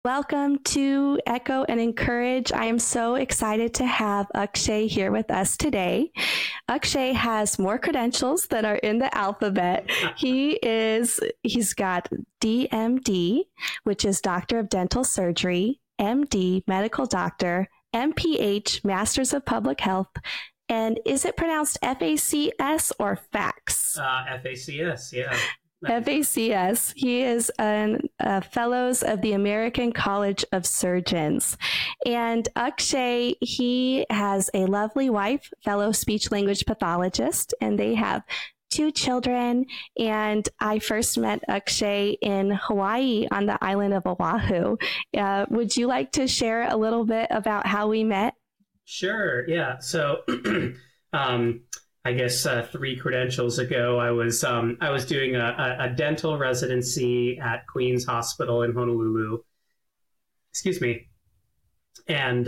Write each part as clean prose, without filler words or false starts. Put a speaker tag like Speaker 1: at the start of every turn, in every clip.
Speaker 1: Welcome to Echo and Encourage. I am so excited to have Akshay here with us today. Akshay has more credentials than are in the alphabet. He's got DMD, which is Doctor of Dental Surgery, MD, Medical Doctor, MPH, Masters of Public Health, and is it pronounced FACS or FACS?
Speaker 2: FACS, yeah.
Speaker 1: FACS. He is a fellows of the American College of Surgeons. And Akshay, he has a lovely wife, fellow speech language pathologist, and they have 2 children. And I first met Akshay in Hawaii on the island of Oahu. Would you like to share a little bit about how we met?
Speaker 2: Sure, yeah. So I guess 3 credentials ago, I was doing a dental residency at Queen's Hospital in Honolulu. Excuse me. And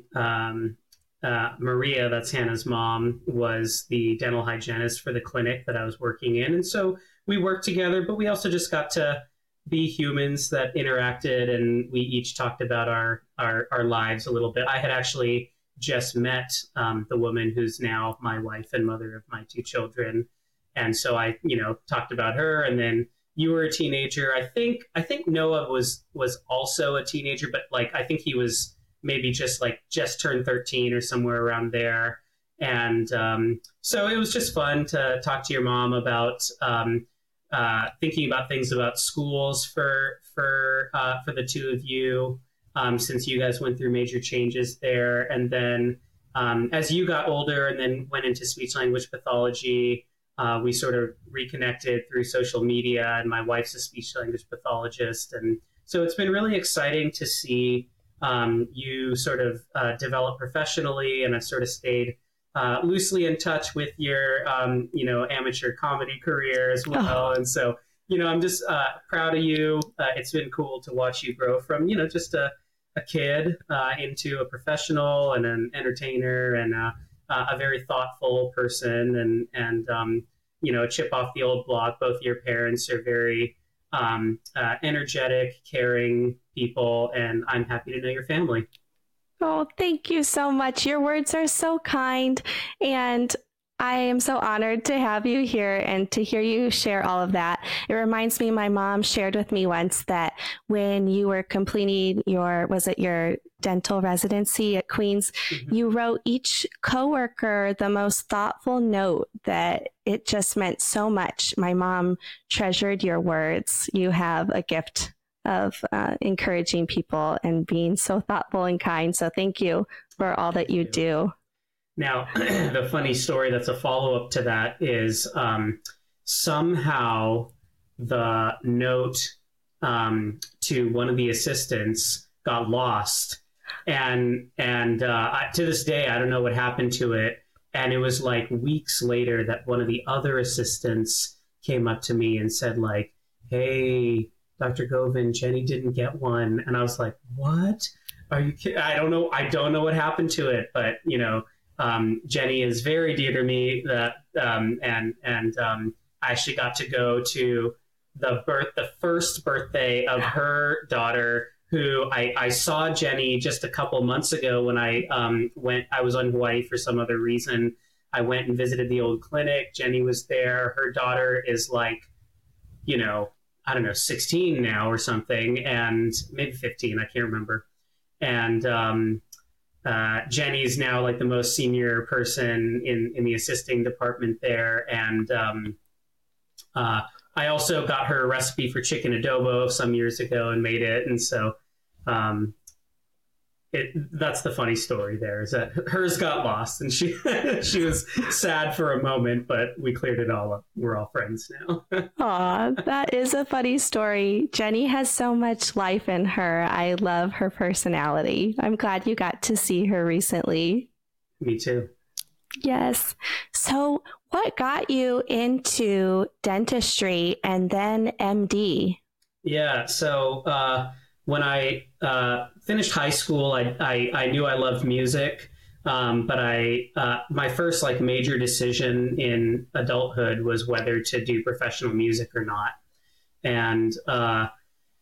Speaker 2: Maria, that's Hannah's mom, was the dental hygienist for the clinic that I was working in. And so we worked together, but we also just got to be humans that interacted, and we each talked about our lives a little bit. I had actually just met the woman who's now my wife and mother of my 2 children. And so I, talked about her, and then you were a teenager. I think Noah was also a teenager, but I think he was maybe just turned 13 or somewhere around there. And so it was just fun to talk to your mom about thinking about things about schools for the 2 of you. Since you guys went through major changes there. And then as you got older and then went into speech language pathology, we sort of reconnected through social media, and my wife's a speech language pathologist. And so it's been really exciting to see you sort of develop professionally, and I've sort of stayed loosely in touch with your, amateur comedy career as well. And so, I'm just proud of you. It's been cool to watch you grow from, just a kid into a professional and an entertainer and a very thoughtful person and a chip off the old block. Both your parents are very energetic, caring people, and I'm happy to know your family.
Speaker 1: Oh, thank you so much. Your words are so kind, and I am so honored to have you here and to hear you share all of that. It reminds me, my mom shared with me once that when you were completing your dental residency at Queen's, you wrote each coworker the most thoughtful note that it just meant so much. My mom treasured your words. You have a gift of encouraging people and being so thoughtful and kind. So thank you for all that you do.
Speaker 2: Now, the funny story that's a follow-up to that is somehow the note to one of the assistants got lost. And to this day, I don't know what happened to it. And it was weeks later that one of the other assistants came up to me and said hey, Dr. Govin, Jenny didn't get one. And I was like, what? Are you kidding? I don't know what happened to it, but Jenny is very dear to me. I actually got to go to the first birthday of her daughter, who I saw Jenny just a couple months ago when I was on Hawaii for some other reason. I went and visited the old clinic. Jenny was there. Her daughter is I don't know, 16 now or something, and maybe 15, I can't remember. And Jenny's now the most senior person in the assisting department there. And I also got her a recipe for chicken adobo some years ago and made it. And so that's the funny story there, is that hers got lost and she was sad for a moment, but we cleared it all up. We're all friends now.
Speaker 1: Aw, that is a funny story. Jenny has so much life in her. I love her personality. I'm glad you got to see her recently.
Speaker 2: Me too.
Speaker 1: Yes. So what got you into dentistry and then MD?
Speaker 2: Yeah. So when I finished high school, I knew I loved music, but my first major decision in adulthood was whether to do professional music or not. And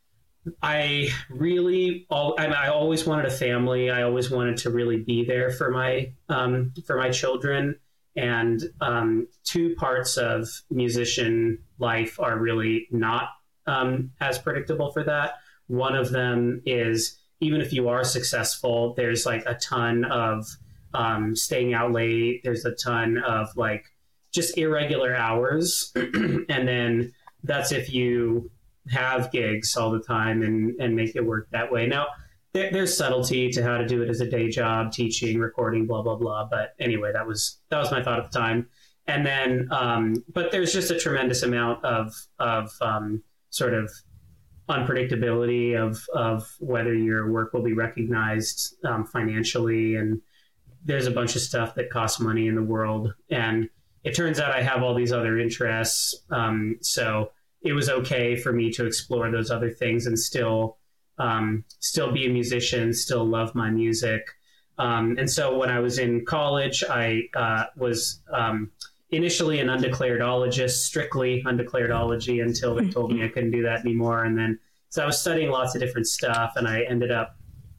Speaker 2: I always wanted a family. I always wanted to really be there for my children. And two parts of musician life are really not as predictable for that. One of them is, even if you are successful, there's like a ton of staying out late. There's a ton of like just irregular hours. And then that's if you have gigs all the time and make it work that way. Now, there's subtlety to how to do it as a day job, teaching, recording, blah, blah, blah. But anyway, that was my thought at the time. And then, but there's just a tremendous amount of sort of unpredictability of whether your work will be recognized financially. And there's a bunch of stuff that costs money in the world. And it turns out I have all these other interests. So it was okay for me to explore those other things and still be a musician, still love my music. And so when I was in college, I was initially an undeclaredologist, strictly undeclaredology, until they told me I couldn't do that anymore. And then, so I was studying lots of different stuff, and I ended up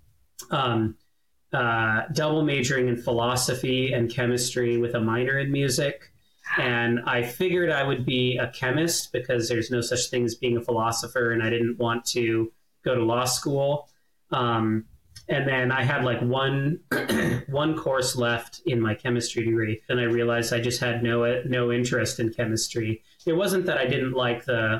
Speaker 2: double majoring in philosophy and chemistry with a minor in music. And I figured I would be a chemist because there's no such thing as being a philosopher, and I didn't want to go to law school. And then I had like one course left in my chemistry degree, and I realized I just had no interest in chemistry. It wasn't that I didn't like the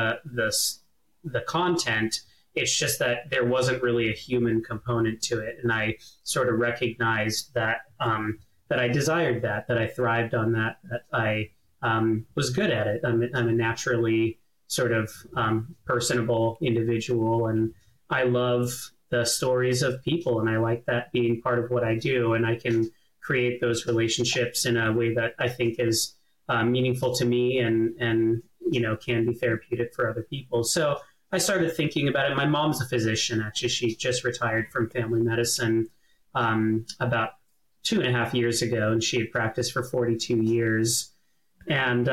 Speaker 2: content. It's just that there wasn't really a human component to it, and I sort of recognized that that I desired that I thrived on that I was good at it. I'm a naturally sort of personable individual, and I love the stories of people, and I like that being part of what I do, and I can create those relationships in a way that I think is meaningful to me and can be therapeutic for other people. So I started thinking about it. My mom's a physician, actually. She just retired from family medicine about 2.5 years ago, and she had practiced for 42 years. And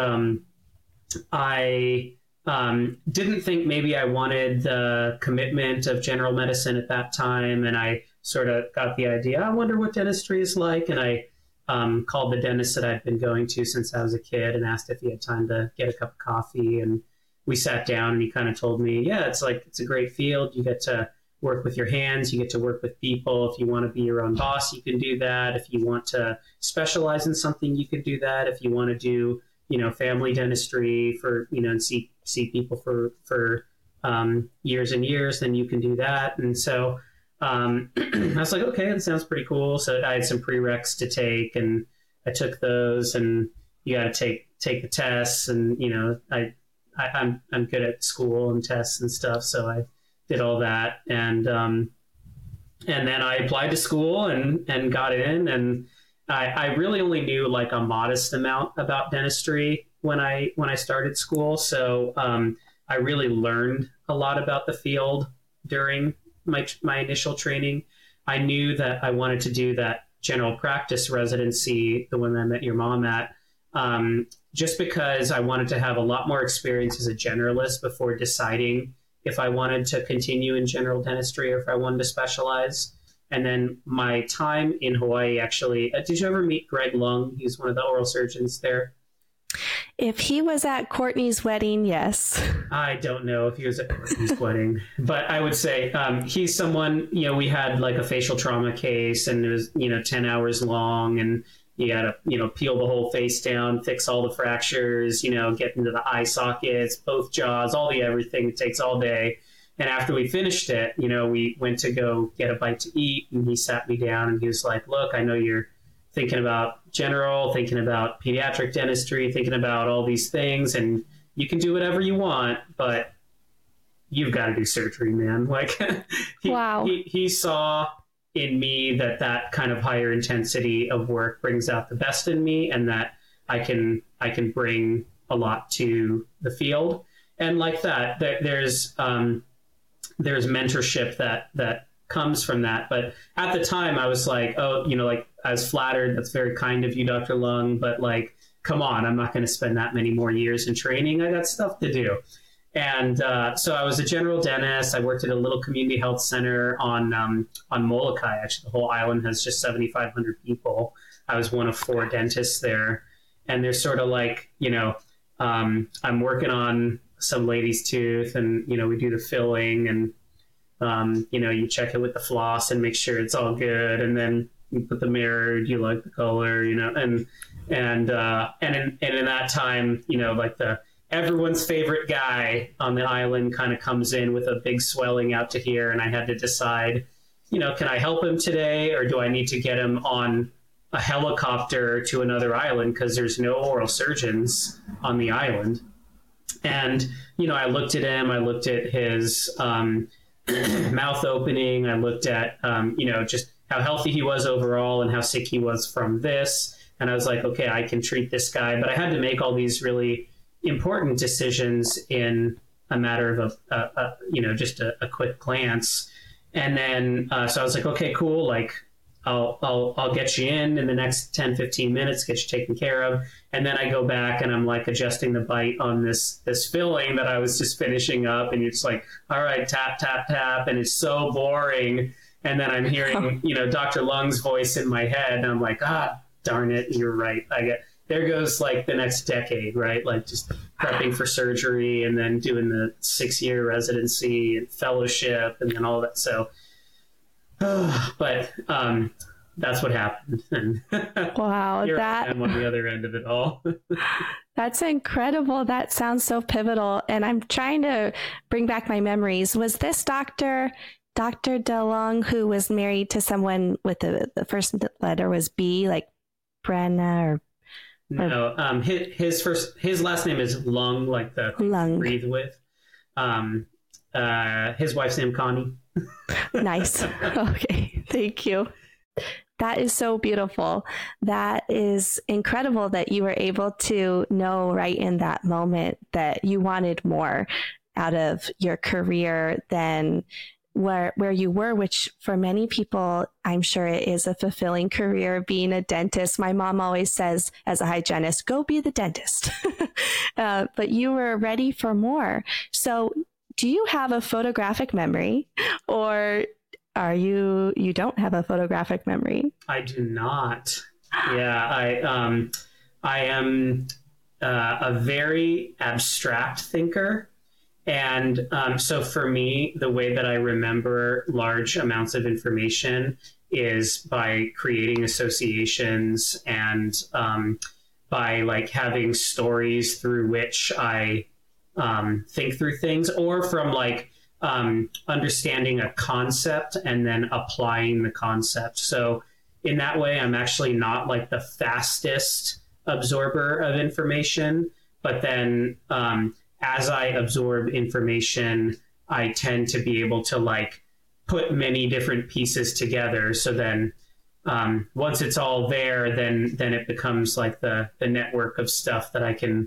Speaker 2: I didn't think maybe I wanted the commitment of general medicine at that time. And I sort of got the idea, I wonder what dentistry is like. And I called the dentist that I'd been going to since I was a kid and asked if he had time to get a cup of coffee. And we sat down, and he kind of told me, yeah, it's a great field. You get to work with your hands. You get to work with people. If you want to be your own boss, you can do that. If you want to specialize in something, you can do that. If you want to do, family dentistry for, and see people for years and years, then you can do that. And so I was like, okay, that sounds pretty cool. So I had some prereqs to take, and I took those, and you got to take the tests, and I'm good at school and tests and stuff, so I did all that, and then I applied to school and got in, and I really only knew like a modest amount about dentistry when I started school, so I really learned a lot about the field during my initial training. I knew that I wanted to do that general practice residency, the one I met your mom at, just because I wanted to have a lot more experience as a generalist before deciding if I wanted to continue in general dentistry or if I wanted to specialize. And then my time in Hawaii, actually, did you ever meet Greg Lung? He's one of the oral surgeons there.
Speaker 1: If he was at Courtney's wedding, yes.
Speaker 2: I don't know if he was at Courtney's wedding, but I would say he's someone, we had like a facial trauma case, and it was, 10 hours long, and you got to, peel the whole face down, fix all the fractures, get into the eye sockets, both jaws, all the everything. It takes all day. And after we finished it, we went to go get a bite to eat, and he sat me down, and he was like, look, I know you're thinking about general, thinking about pediatric dentistry, thinking about all these things, and you can do whatever you want, but you've got to do surgery, man. Like,
Speaker 1: wow.
Speaker 2: He saw in me that kind of higher intensity of work brings out the best in me, and that I can bring a lot to the field. And like that, there's mentorship that comes from that. But at the time I was like, oh, I was flattered. That's very kind of you, Dr. Lung. But like, come on, I'm not going to spend that many more years in training. I got stuff to do. And so I was a general dentist. I worked at a little community health center on Molokai. Actually, the whole island has just 7,500 people. I was one of 4 dentists there. And they're sort of like, I'm working on some lady's tooth, and, we do the filling, and, you check it with the floss and make sure it's all good. And then you put the mirror, do you like the color, and in that time, like everyone's favorite guy on the island kind of comes in with a big swelling out to here. And I had to decide, can I help him today, or do I need to get him on a helicopter to another island, because there's no oral surgeons on the island. And, I looked at him, I looked at his mouth opening, I looked at, just how healthy he was overall and how sick he was from this. And I was like, okay, I can treat this guy. But I had to make all these really important decisions in a matter of just a quick glance. And then, so I was like, okay, cool. Like, I'll get you in the next 10, 15 minutes, get you taken care of. And then I go back and I'm like adjusting the bite on this filling that I was just finishing up. And it's like, all right, tap, tap, tap. And it's so boring. And then I'm hearing, Dr. Lung's voice in my head. And I'm like, darn it, you're right. There goes like the next decade, right? Like just prepping for surgery and then doing the 6-year residency and fellowship and then all that. So, but that's what happened. And
Speaker 1: wow,
Speaker 2: I'm on the other end of it all.
Speaker 1: That's incredible. That sounds so pivotal. And I'm trying to bring back my memories. Was this Dr. DeLong, who was married to someone with the first letter was B, like Brenna or?
Speaker 2: No, his last name is Lung, like the
Speaker 1: Lung.
Speaker 2: Breathe with. His wife's name Connie.
Speaker 1: Nice. Okay, thank you. That is so beautiful. That is incredible that you were able to know right in that moment that you wanted more out of your career than where you were, which for many people, I'm sure it is a fulfilling career being a dentist. My mom always says, as a hygienist, go be the dentist. But you were ready for more. So do you have a photographic memory, or you don't have a photographic memory?
Speaker 2: I do not. Yeah, I am a very abstract thinker. And so for me, the way that I remember large amounts of information is by creating associations and by like having stories through which I think through things, or from like understanding a concept and then applying the concept. So in that way, I'm actually not like the fastest absorber of information, but then as I absorb information, I tend to be able to like put many different pieces together. So then once it's all there, then it becomes like the network of stuff that I can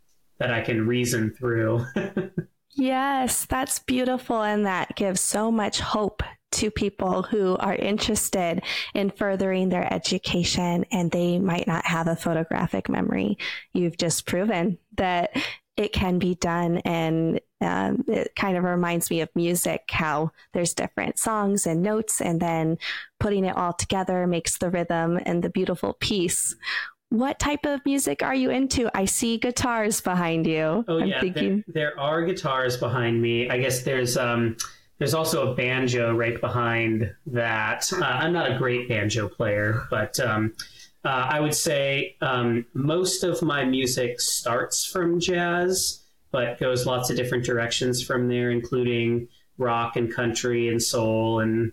Speaker 2: reason through.
Speaker 1: Yes, that's beautiful. And that gives so much hope to people who are interested in furthering their education and they might not have a photographic memory. You've just proven that it can be done. And it kind of reminds me of music, how there's different songs and notes, and then putting it all together makes the rhythm and the beautiful piece. What type of music are you into? I see guitars behind you.
Speaker 2: Oh, yeah, there are guitars behind me. I guess there's also a banjo right behind that. I'm not a great banjo player, but I would say most of my music starts from jazz, but goes lots of different directions from there, including rock and country and soul. And,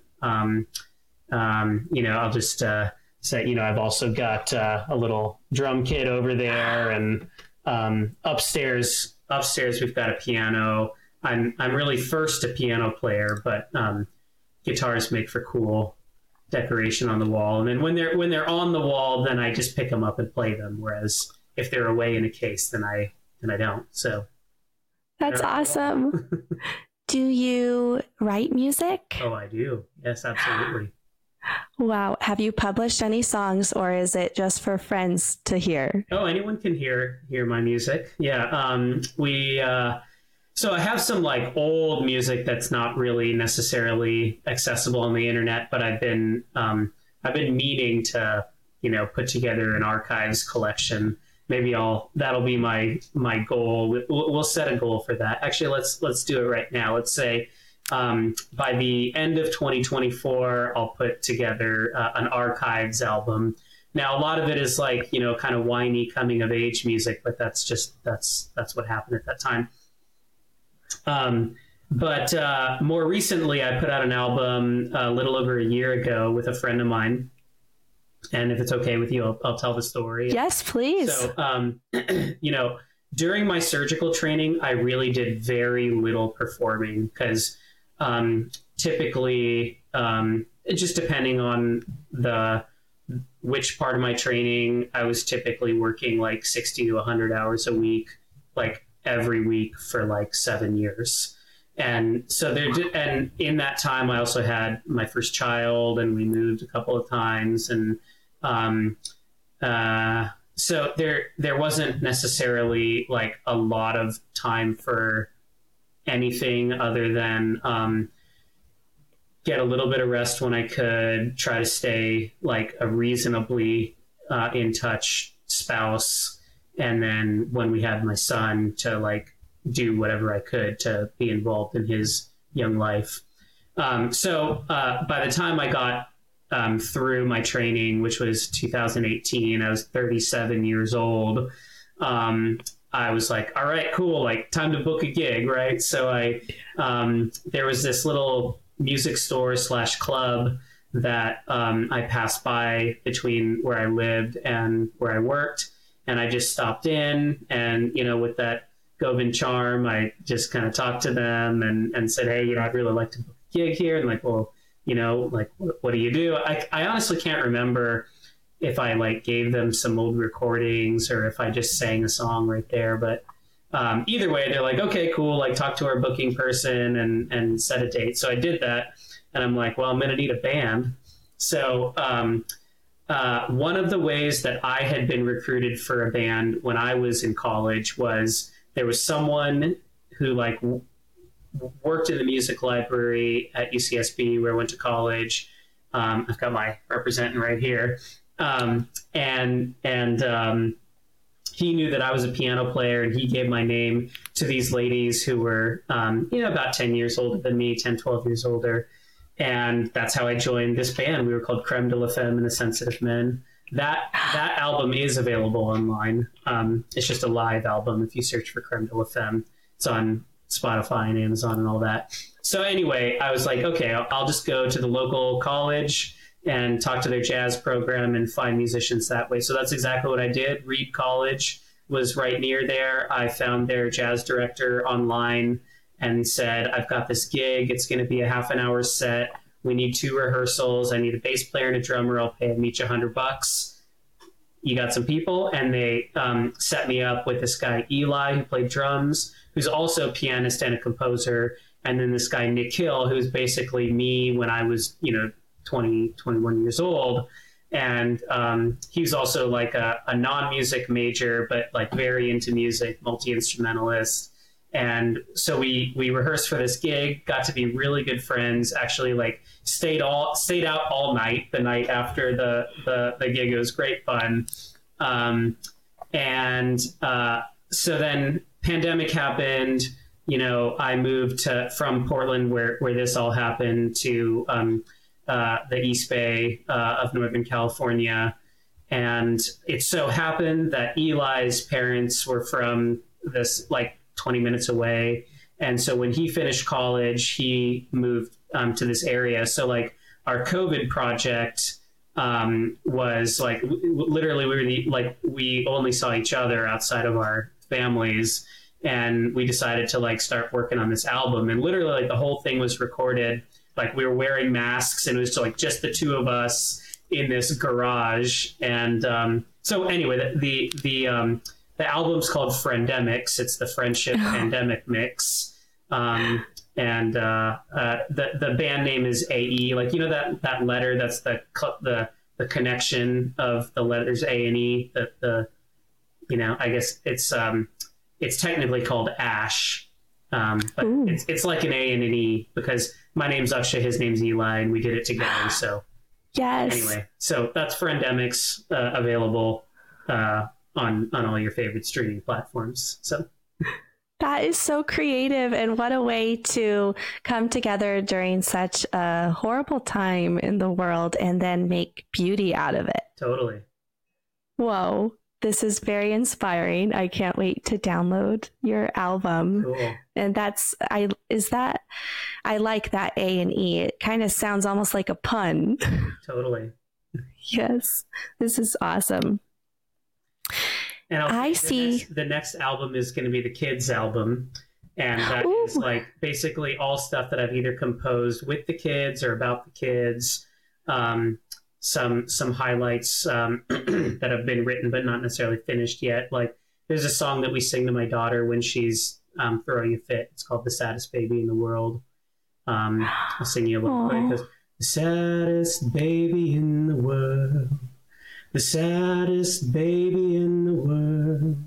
Speaker 2: I'll just say, I've also got a little drum kit over there. And upstairs, we've got a piano. I'm really first a piano player, but guitars make for cool decoration on the wall. And then when they're on the wall, then I just pick them up and play them. Whereas if they're away in a case, then I don't. So
Speaker 1: that's awesome. Do you write music?
Speaker 2: Oh, I do. Yes, absolutely.
Speaker 1: Wow. Have you published any songs, or is it just for friends to hear?
Speaker 2: Oh, anyone can hear my music. Yeah. So I have some like old music that's not really necessarily accessible on the internet, but I've been meaning to, put together an archives collection. Maybe that'll be my goal. We'll set a goal for that. Actually, let's do it right now. Let's say by the end of 2024, I'll put together an archives album. Now, a lot of it is like, kind of whiny coming of age music, but that's what happened at that time. But more recently, I put out an album a little over a year ago with a friend of mine. And if it's okay with you, I'll tell the story.
Speaker 1: Yes, please.
Speaker 2: So, during my surgical training, I really did very little performing because typically, just depending on which part of my training, I was typically working like 60 to 100 hours a week, like every week for like 7 years. And so and in that time, I also had my first child, and we moved a couple of times, and so there wasn't necessarily like a lot of time for anything other than get a little bit of rest when I could, try to stay like a reasonably in touch spouse, and then when we had my son, to like do whatever I could to be involved in his young life. So by the time I got through my training, which was 2018, I was 37 years old. I was like, all right, cool. Like, time to book a gig. Right. So there was this little music store / club that I passed by between where I lived and where I worked. And I just stopped in, and, with that Govind charm, I just kind of talked to them and said, hey, I'd really like to book a gig here. And like, well, like, what do you do? I honestly can't remember if I like gave them some old recordings or if I just sang a song right there. But either way, they're like, okay, cool. Like, talk to our booking person and set a date. So I did that, and I'm like, well, I'm going to need a band. So one of the ways that I had been recruited for a band when I was in college was there was someone who like worked in the music library at UCSB where I went to college. I've got my representant right here. And he knew that I was a piano player, and he gave my name to these ladies who were, about 10 years older than me, 10, 12 years older. And that's how I joined this band. We were called Creme de la Femme and the Sensitive Men. That album is available online. It's just a live album. If you search for Creme de la Femme, it's on Spotify and Amazon and all that. So anyway, I was like, okay, I'll just go to the local college and talk to their jazz program and find musicians that way. So that's exactly what I did. Reed College was right near there. I found their jazz director online and said, I've got this gig. It's going to be a half an hour set. We need 2 rehearsals. I need a bass player and a drummer. I'll pay them each $100. You got some people? And they set me up with this guy, Eli, who played drums, who's also a pianist and a composer. And then this guy, Nick Hill, who's basically me when I was, 20, 21 years old. And he's also like a non-music major, but like very into music, multi-instrumentalist. And so we rehearsed for this gig, got to be really good friends, actually like stayed out all night, the night after the gig. It was great fun. So then pandemic happened, I moved from Portland where this all happened to the East Bay of Northern California. And it so happened that Eli's parents were from this like 20 minutes away. And so when he finished college, he moved to this area. So like our COVID project was like, literally we only saw each other outside of our families. And we decided to like start working on this album. And literally like the whole thing was recorded. Like we were wearing masks, and it was like just the 2 of us in this garage. And so anyway, the album's called Friendemics. It's the Friendship Pandemic Mix. And the band name is AE. Like, that letter, that's the connection of the letters A and E. I guess it's technically called ASH. But it's like an A and an E because my name's Akshay, his name's Eli, and we did it together. So
Speaker 1: yes.
Speaker 2: Anyway, so that's Friendemics, available on all your favorite streaming platforms. So
Speaker 1: that is so creative, and what a way to come together during such a horrible time in the world and then make beauty out of it.
Speaker 2: Totally.
Speaker 1: Whoa. This is very inspiring. I can't wait to download your album.
Speaker 2: Cool.
Speaker 1: And I like that A and E. It kind of sounds almost like a pun.
Speaker 2: Totally.
Speaker 1: Yes. This is awesome.
Speaker 2: And
Speaker 1: I see
Speaker 2: the next album is going to be the kids album. And that is like basically all stuff that I've either composed with the kids or about the kids. Some highlights that have been written but not necessarily finished yet. Like there's a song that we sing to my daughter when she's throwing a fit. It's called "The Saddest Baby in the World." I'll sing you a little bit. It goes, "The saddest baby in the world, the saddest baby in the world.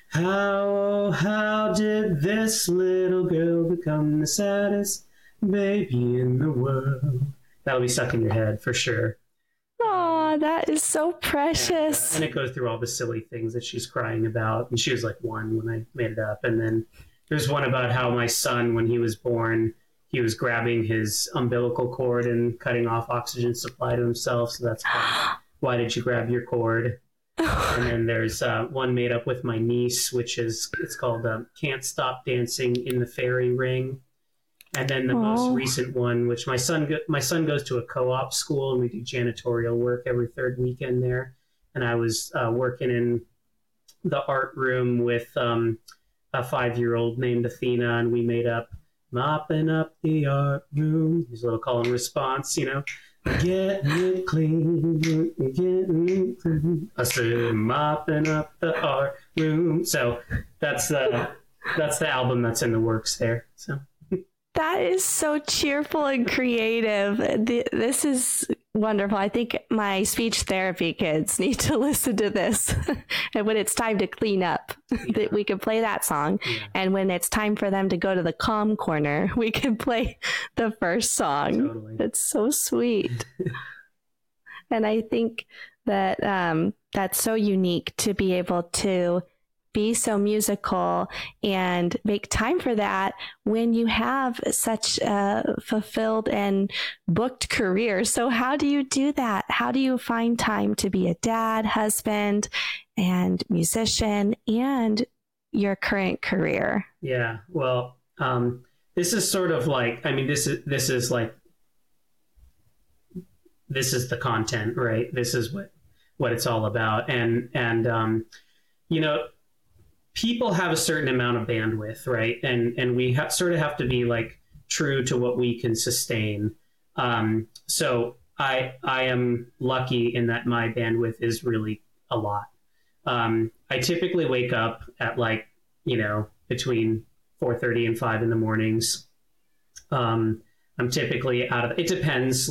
Speaker 2: How did this little girl become the saddest baby in the world?" That'll be stuck in your head for sure.
Speaker 1: Oh, that is so precious.
Speaker 2: And it goes through all the silly things that she's crying about. And she was like 1 when I made it up. And then there's one about how my son, when he was born, he was grabbing his umbilical cord and cutting off oxygen supply to himself. So that's why did you grab your cord? And then there's one made up with my niece, it's called "Can't Stop Dancing in the Fairy Ring." And then the most recent one, which my son goes to a co-op school, and we do janitorial work every third weekend there. And I was working in the art room with a 5-year-old named Athena, and we made up "Mopping Up the Art Room." His little call and response, getting it clean, getting it clean. I said, "Mopping up the art room." So that's the album that's in the works there. So.
Speaker 1: That is so cheerful and creative. This is wonderful. I think my speech therapy kids need to listen to this. And when it's time to clean up, that we can play that song. Yeah. And when it's time for them to go to the calm corner, we can play the first song. Totally. It's so sweet. And I think that that's so unique to be able to be so musical and make time for that when you have such a fulfilled and booked career. So how do you do that? How do you find time to be a dad, husband, and musician and your current career?
Speaker 2: Yeah, well, this is sort of like, this is the content, right? This is what it's all about. And people have a certain amount of bandwidth, right? And we sort of have to be like true to what we can sustain. So I am lucky in that my bandwidth is really a lot. I typically wake up at between 4:30 and 5 in the mornings. I'm typically it depends,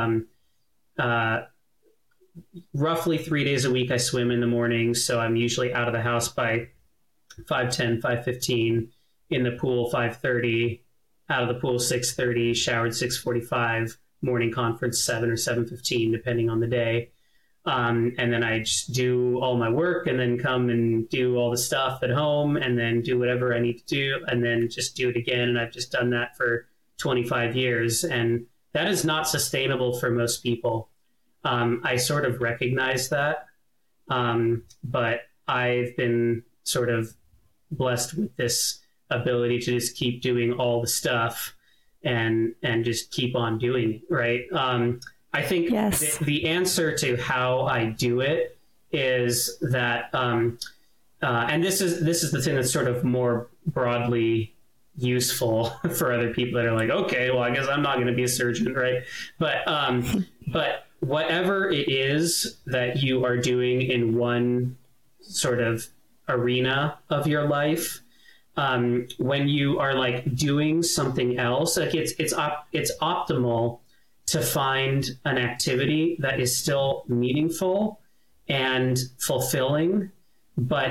Speaker 2: roughly 3 days a week I swim in the morning. So I'm usually out of the house by 5:10, 5:15, in the pool 5:30, out of the pool 6:30, showered 6:45, morning conference 7 or 7:15, depending on the day. And then I just do all my work and then come and do all the stuff at home and then do whatever I need to do and then just do it again. And I've just done that for 25 years. And that is not sustainable for most people. I sort of recognize that. But I've been sort of blessed with this ability to just keep doing all the stuff and just keep on doing it, right? I think
Speaker 1: yes.
Speaker 2: the answer to how I do it is that, and this is the thing that's sort of more broadly useful for other people that are like, okay, well, I guess I'm not going to be a surgeon, right? But whatever it is that you are doing in one sort of arena of your life, when you are like doing something else, like it's optimal to find an activity that is still meaningful and fulfilling, but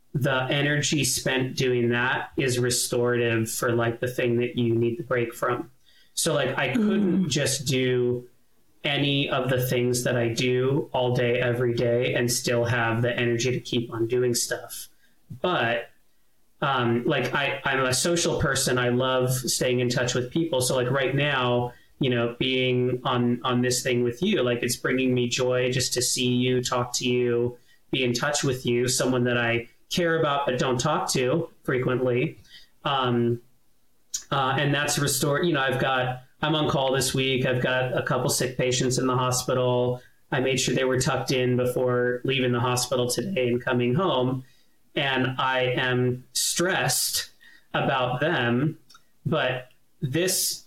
Speaker 2: the energy spent doing that is restorative for like the thing that you need the break from. So like I couldn't just do any of the things that I do all day, every day, and still have the energy to keep on doing stuff. But like I'm a social person. I love staying in touch with people. So like right now, you know, being on this thing with you, like it's bringing me joy just to see you, talk to you, be in touch with you, someone that I care about but don't talk to frequently. And that's restored. You know, I'm on call this week. I've got a couple sick patients in the hospital. I made sure they were tucked in before leaving the hospital today and coming home. And I am stressed about them. But this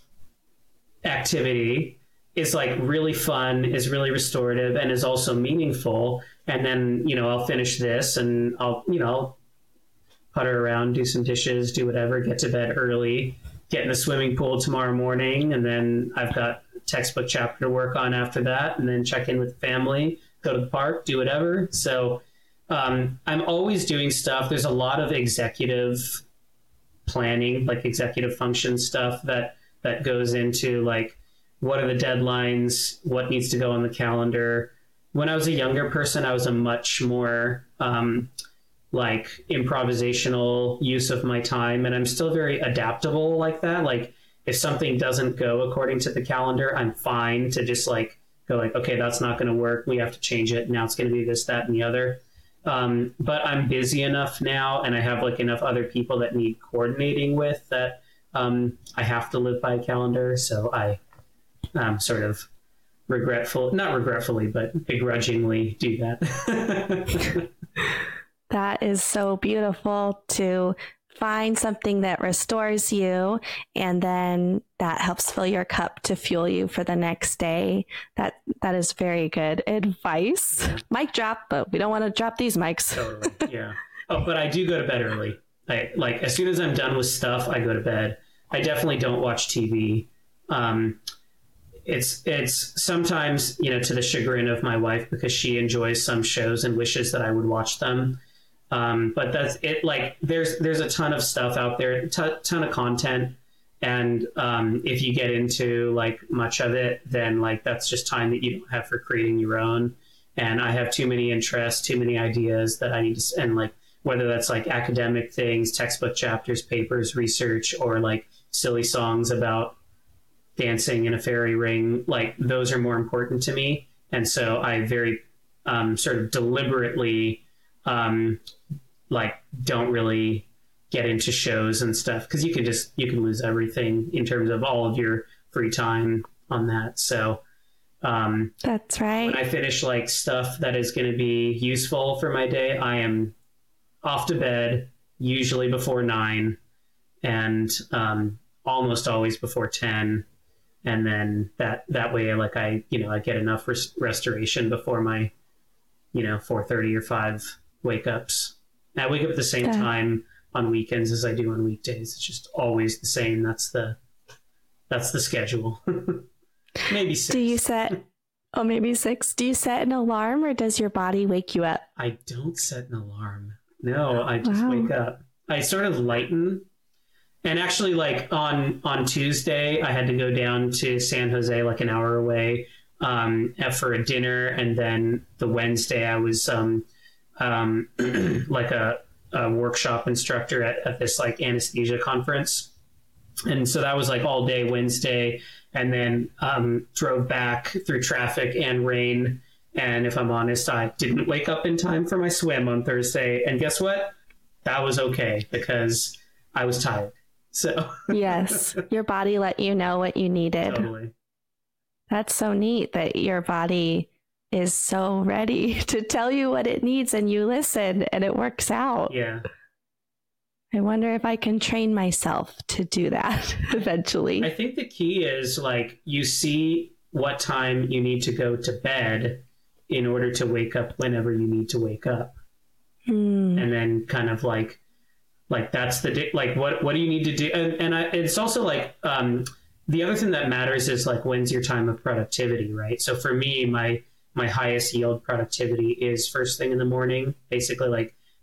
Speaker 2: activity is like really fun, is really restorative, and is also meaningful. And then, you know, I'll finish this and I'll, you know, putter around, do some dishes, do whatever, get to bed early, get in the swimming pool tomorrow morning, and then I've got a textbook chapter to work on after that, and then check in with the family, go to the park, do whatever. So I'm always doing stuff. There's a lot of executive planning, like executive function stuff that goes into like, what are the deadlines? What needs to go on the calendar? When I was a younger person, I was a much more like improvisational use of my time, and I'm still very adaptable like that. Like if something doesn't go according to the calendar, I'm fine to just like go like, okay, that's not going to work. We have to change it. Now it's going to be this, that, and the other. But I'm busy enough now, and I have like enough other people that need coordinating with that I have to live by a calendar. So I sort of not regretfully, but begrudgingly do that.
Speaker 1: That is so beautiful to find something that restores you, and then that helps fill your cup to fuel you for the next day. That is very good advice. Yeah. Mic drop, but we don't want to drop these mics.
Speaker 2: Totally. Yeah. Oh, but I do go to bed early. Like as soon as I'm done with stuff, I go to bed. I definitely don't watch TV. It's sometimes, you know, to the chagrin of my wife, because she enjoys some shows and wishes that I would watch them. But that's it. Like there's a ton of stuff out there, ton of content. And if you get into like much of it, then like that's just time that you don't have for creating your own. And I have too many interests, too many ideas that I need to, and like whether that's like academic things, textbook chapters, papers, research, or like silly songs about dancing in a fairy ring, like those are more important to me. And so I very sort of deliberately like don't really get into shows and stuff, because you can lose everything in terms of all of your free time on that. So
Speaker 1: that's right.
Speaker 2: When I finish like stuff that is going to be useful for my day, I am off to bed, usually before 9, and almost always before 10. And then that way, like I get enough restoration before my, 4:30 or 5 wake ups. I wake up at the same time on weekends as I do on weekdays. It's just always the same. That's the schedule. Maybe 6.
Speaker 1: Do you set? Oh, maybe 6. Do you set an alarm, or does your body wake you up?
Speaker 2: I don't set an alarm. No, I just wake up. I sort of lighten. And actually, like on Tuesday, I had to go down to San Jose, like an hour away, for a dinner. And then the Wednesday, I was like a workshop instructor at this like anesthesia conference. And so that was like all day Wednesday, and then drove back through traffic and rain. And if I'm honest, I didn't wake up in time for my swim on Thursday. And guess what? That was okay, because I was tired. So
Speaker 1: yes, your body let you know what you needed.
Speaker 2: Totally.
Speaker 1: That's so neat that your body is so ready to tell you what it needs, and you listen, and it works out.
Speaker 2: Yeah.
Speaker 1: I wonder if I can train myself to do that eventually.
Speaker 2: I think the key is like you see what time you need to go to bed in order to wake up whenever you need to wake up. And then kind of like that's like what do you need to do? And it's also like the other thing that matters is like when's your time of productivity, right? So for me, my highest yield productivity is first thing in the morning, basically like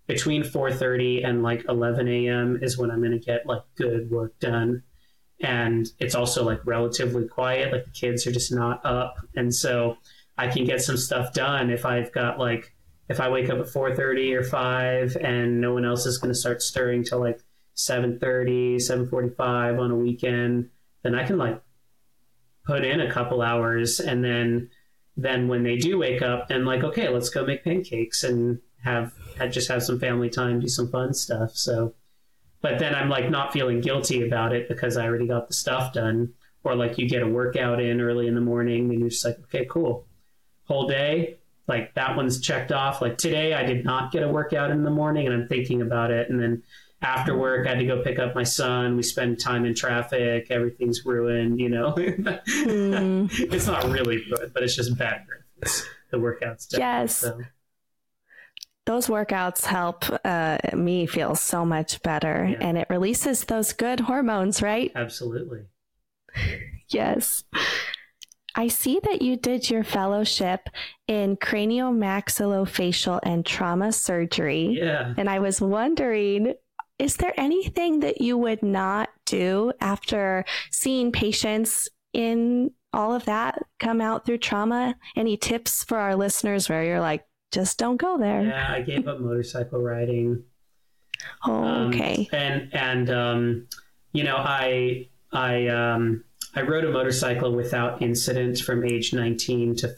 Speaker 2: between 4:30 and like 11 a.m. is when I'm going to get like good work done. And it's also like relatively quiet. Like the kids are just not up. And so I can get some stuff done if I've got like, if I wake up at 4:30 or 5 and no one else is going to start stirring till like 7:30, 7:45 on a weekend, then I can like put in a couple hours. And then when they do wake up, then like, okay, let's go make pancakes and just have some family time, do some fun stuff. So, but then I'm like not feeling guilty about it because I already got the stuff done. Or like you get a workout in early in the morning and you're just like, okay, cool. Whole day, like that one's checked off. Like today I did not get a workout in the morning and I'm thinking about it. And then after work, I had to go pick up my son. We spend time in traffic. Everything's ruined, you know. It's not really good, but it's just better. The workouts done.
Speaker 1: Yes.
Speaker 2: So.
Speaker 1: Those workouts help me feel so much better, and it releases those good hormones, right?
Speaker 2: Absolutely.
Speaker 1: Yes. I see that you did your fellowship in craniomaxillofacial and trauma surgery.
Speaker 2: Yeah.
Speaker 1: And I was wondering, is there anything that you would not do after seeing patients in all of that come out through trauma? Any tips for our listeners where you're like, just don't go there?
Speaker 2: Yeah, I gave up motorcycle riding.
Speaker 1: Oh, okay.
Speaker 2: And you know, I rode a motorcycle without incident from age 19 to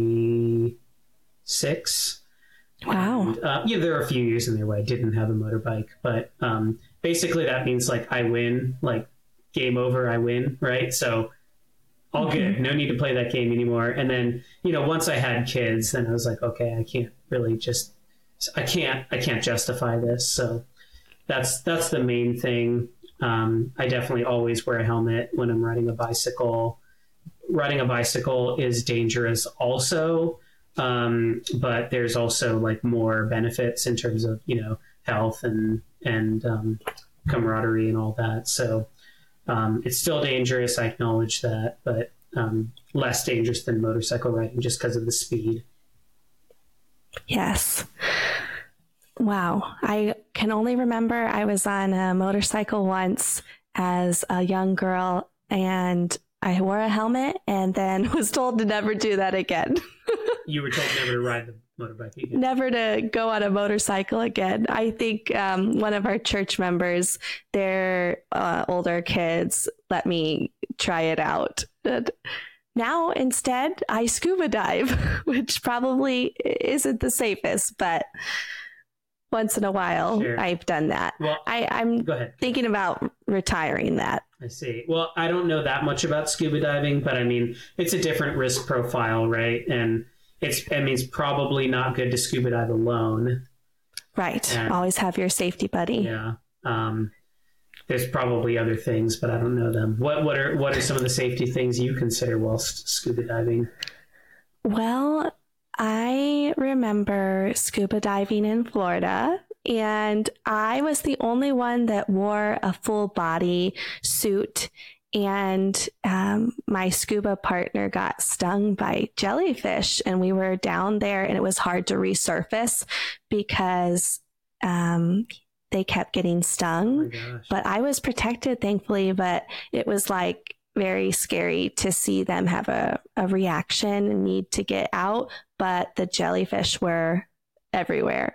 Speaker 2: 36.
Speaker 1: Wow.
Speaker 2: And, yeah, there are a few years in there where I didn't have a motorbike, but basically that means like I win, like game over, I win, right? So all good. No need to play that game anymore. And then, you know, once I had kids, then I was like, okay, I can't justify this. So that's the main thing. I definitely always wear a helmet when I'm riding a bicycle. Riding a bicycle is dangerous also. But there's also like more benefits in terms of, you know, health and camaraderie and all that. So, it's still dangerous. I acknowledge that, but less dangerous than motorcycle riding just because of the speed.
Speaker 1: Yes. Wow. I can only remember I was on a motorcycle once as a young girl and I wore a helmet and then was told to never do that again.
Speaker 2: You were told never to ride the motorbike again.
Speaker 1: Never to go on a motorcycle again. I think one of our church members, their older kids, let me try it out. But now, instead, I scuba dive, which probably isn't the safest, but once in a while, sure. I've done that. Well, I'm thinking about retiring that.
Speaker 2: I see. Well, I don't know that much about scuba diving, but I mean, it's a different risk profile, right? And it's probably not good to scuba dive alone.
Speaker 1: Right. And always have your safety buddy.
Speaker 2: Yeah. There's probably other things, but I don't know them. What are some of the safety things you consider whilst scuba diving?
Speaker 1: Well, I remember scuba diving in Florida, and I was the only one that wore a full body suit. And my scuba partner got stung by jellyfish, and we were down there, and it was hard to resurface because they kept getting stung. Oh, but I was protected, thankfully. But it was like very scary to see them have a reaction and need to get out. But the jellyfish were everywhere.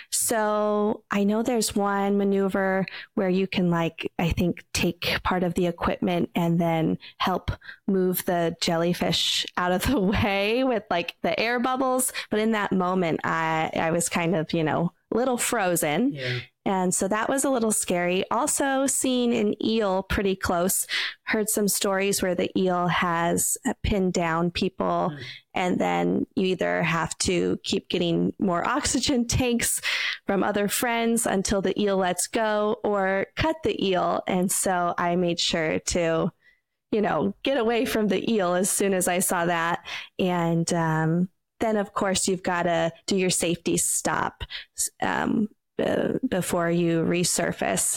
Speaker 1: So I know there's one maneuver where you can, like, I think take part of the equipment and then help move the jellyfish out of the way with like the air bubbles. But in that moment, I was kind of, you know, a little frozen. Yeah. And so that was a little scary. Also seeing an eel pretty close, heard some stories where the eel has pinned down people. And then you either have to keep getting more oxygen tanks from other friends until the eel lets go, or cut the eel. And so I made sure to, you know, get away from the eel as soon as I saw that. And then, of course, you've got to do your safety stop before you resurface.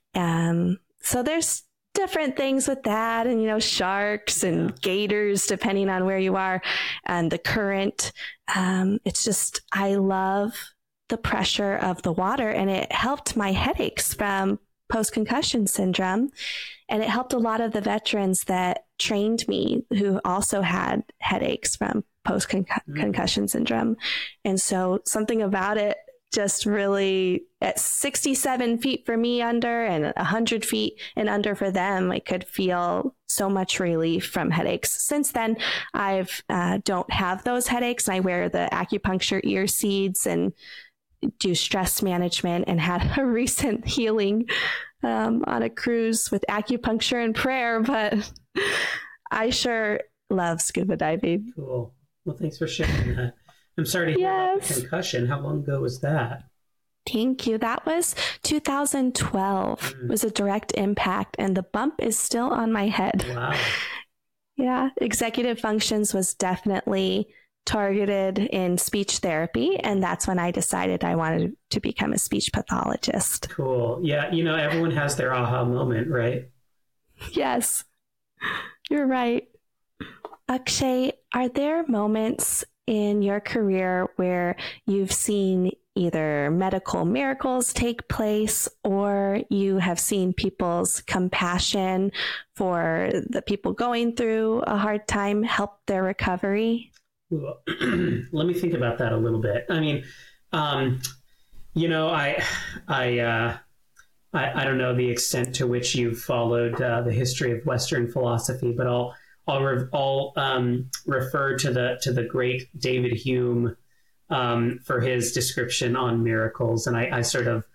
Speaker 1: So there's different things with that, and, you know, sharks and gators, depending on where you are, and the current. It's just, I love the pressure of the water, and it helped my headaches from post-concussion syndrome. And it helped a lot of the veterans that trained me who also had headaches from post-concussion syndrome. And so something about it just really, at 67 feet for me under and 100 feet and under for them, I could feel so much relief from headaches. Since then, I've don't have those headaches. I wear the acupuncture ear seeds and do stress management, and had a recent healing on a cruise with acupuncture and prayer. But I sure love scuba diving.
Speaker 2: Cool. Well, thanks for sharing that. I'm sorry to hear about the concussion. How long ago was that?
Speaker 1: Thank you. That was 2012. It was a direct impact, and the bump is still on my head.
Speaker 2: Wow.
Speaker 1: Yeah. Executive functions was definitely targeted in speech therapy, and that's when I decided I wanted to become a speech pathologist.
Speaker 2: Cool. Yeah. You know, everyone has their aha moment, right?
Speaker 1: Yes, you're right. Akshay, are there moments in your career where you've seen either medical miracles take place, or you have seen people's compassion for the people going through a hard time help their recovery?
Speaker 2: Let me think about that a little bit. I mean, you know, I don't know the extent to which you've followed the history of Western philosophy, but I'll refer to the great David Hume for his description on miracles, and I sort of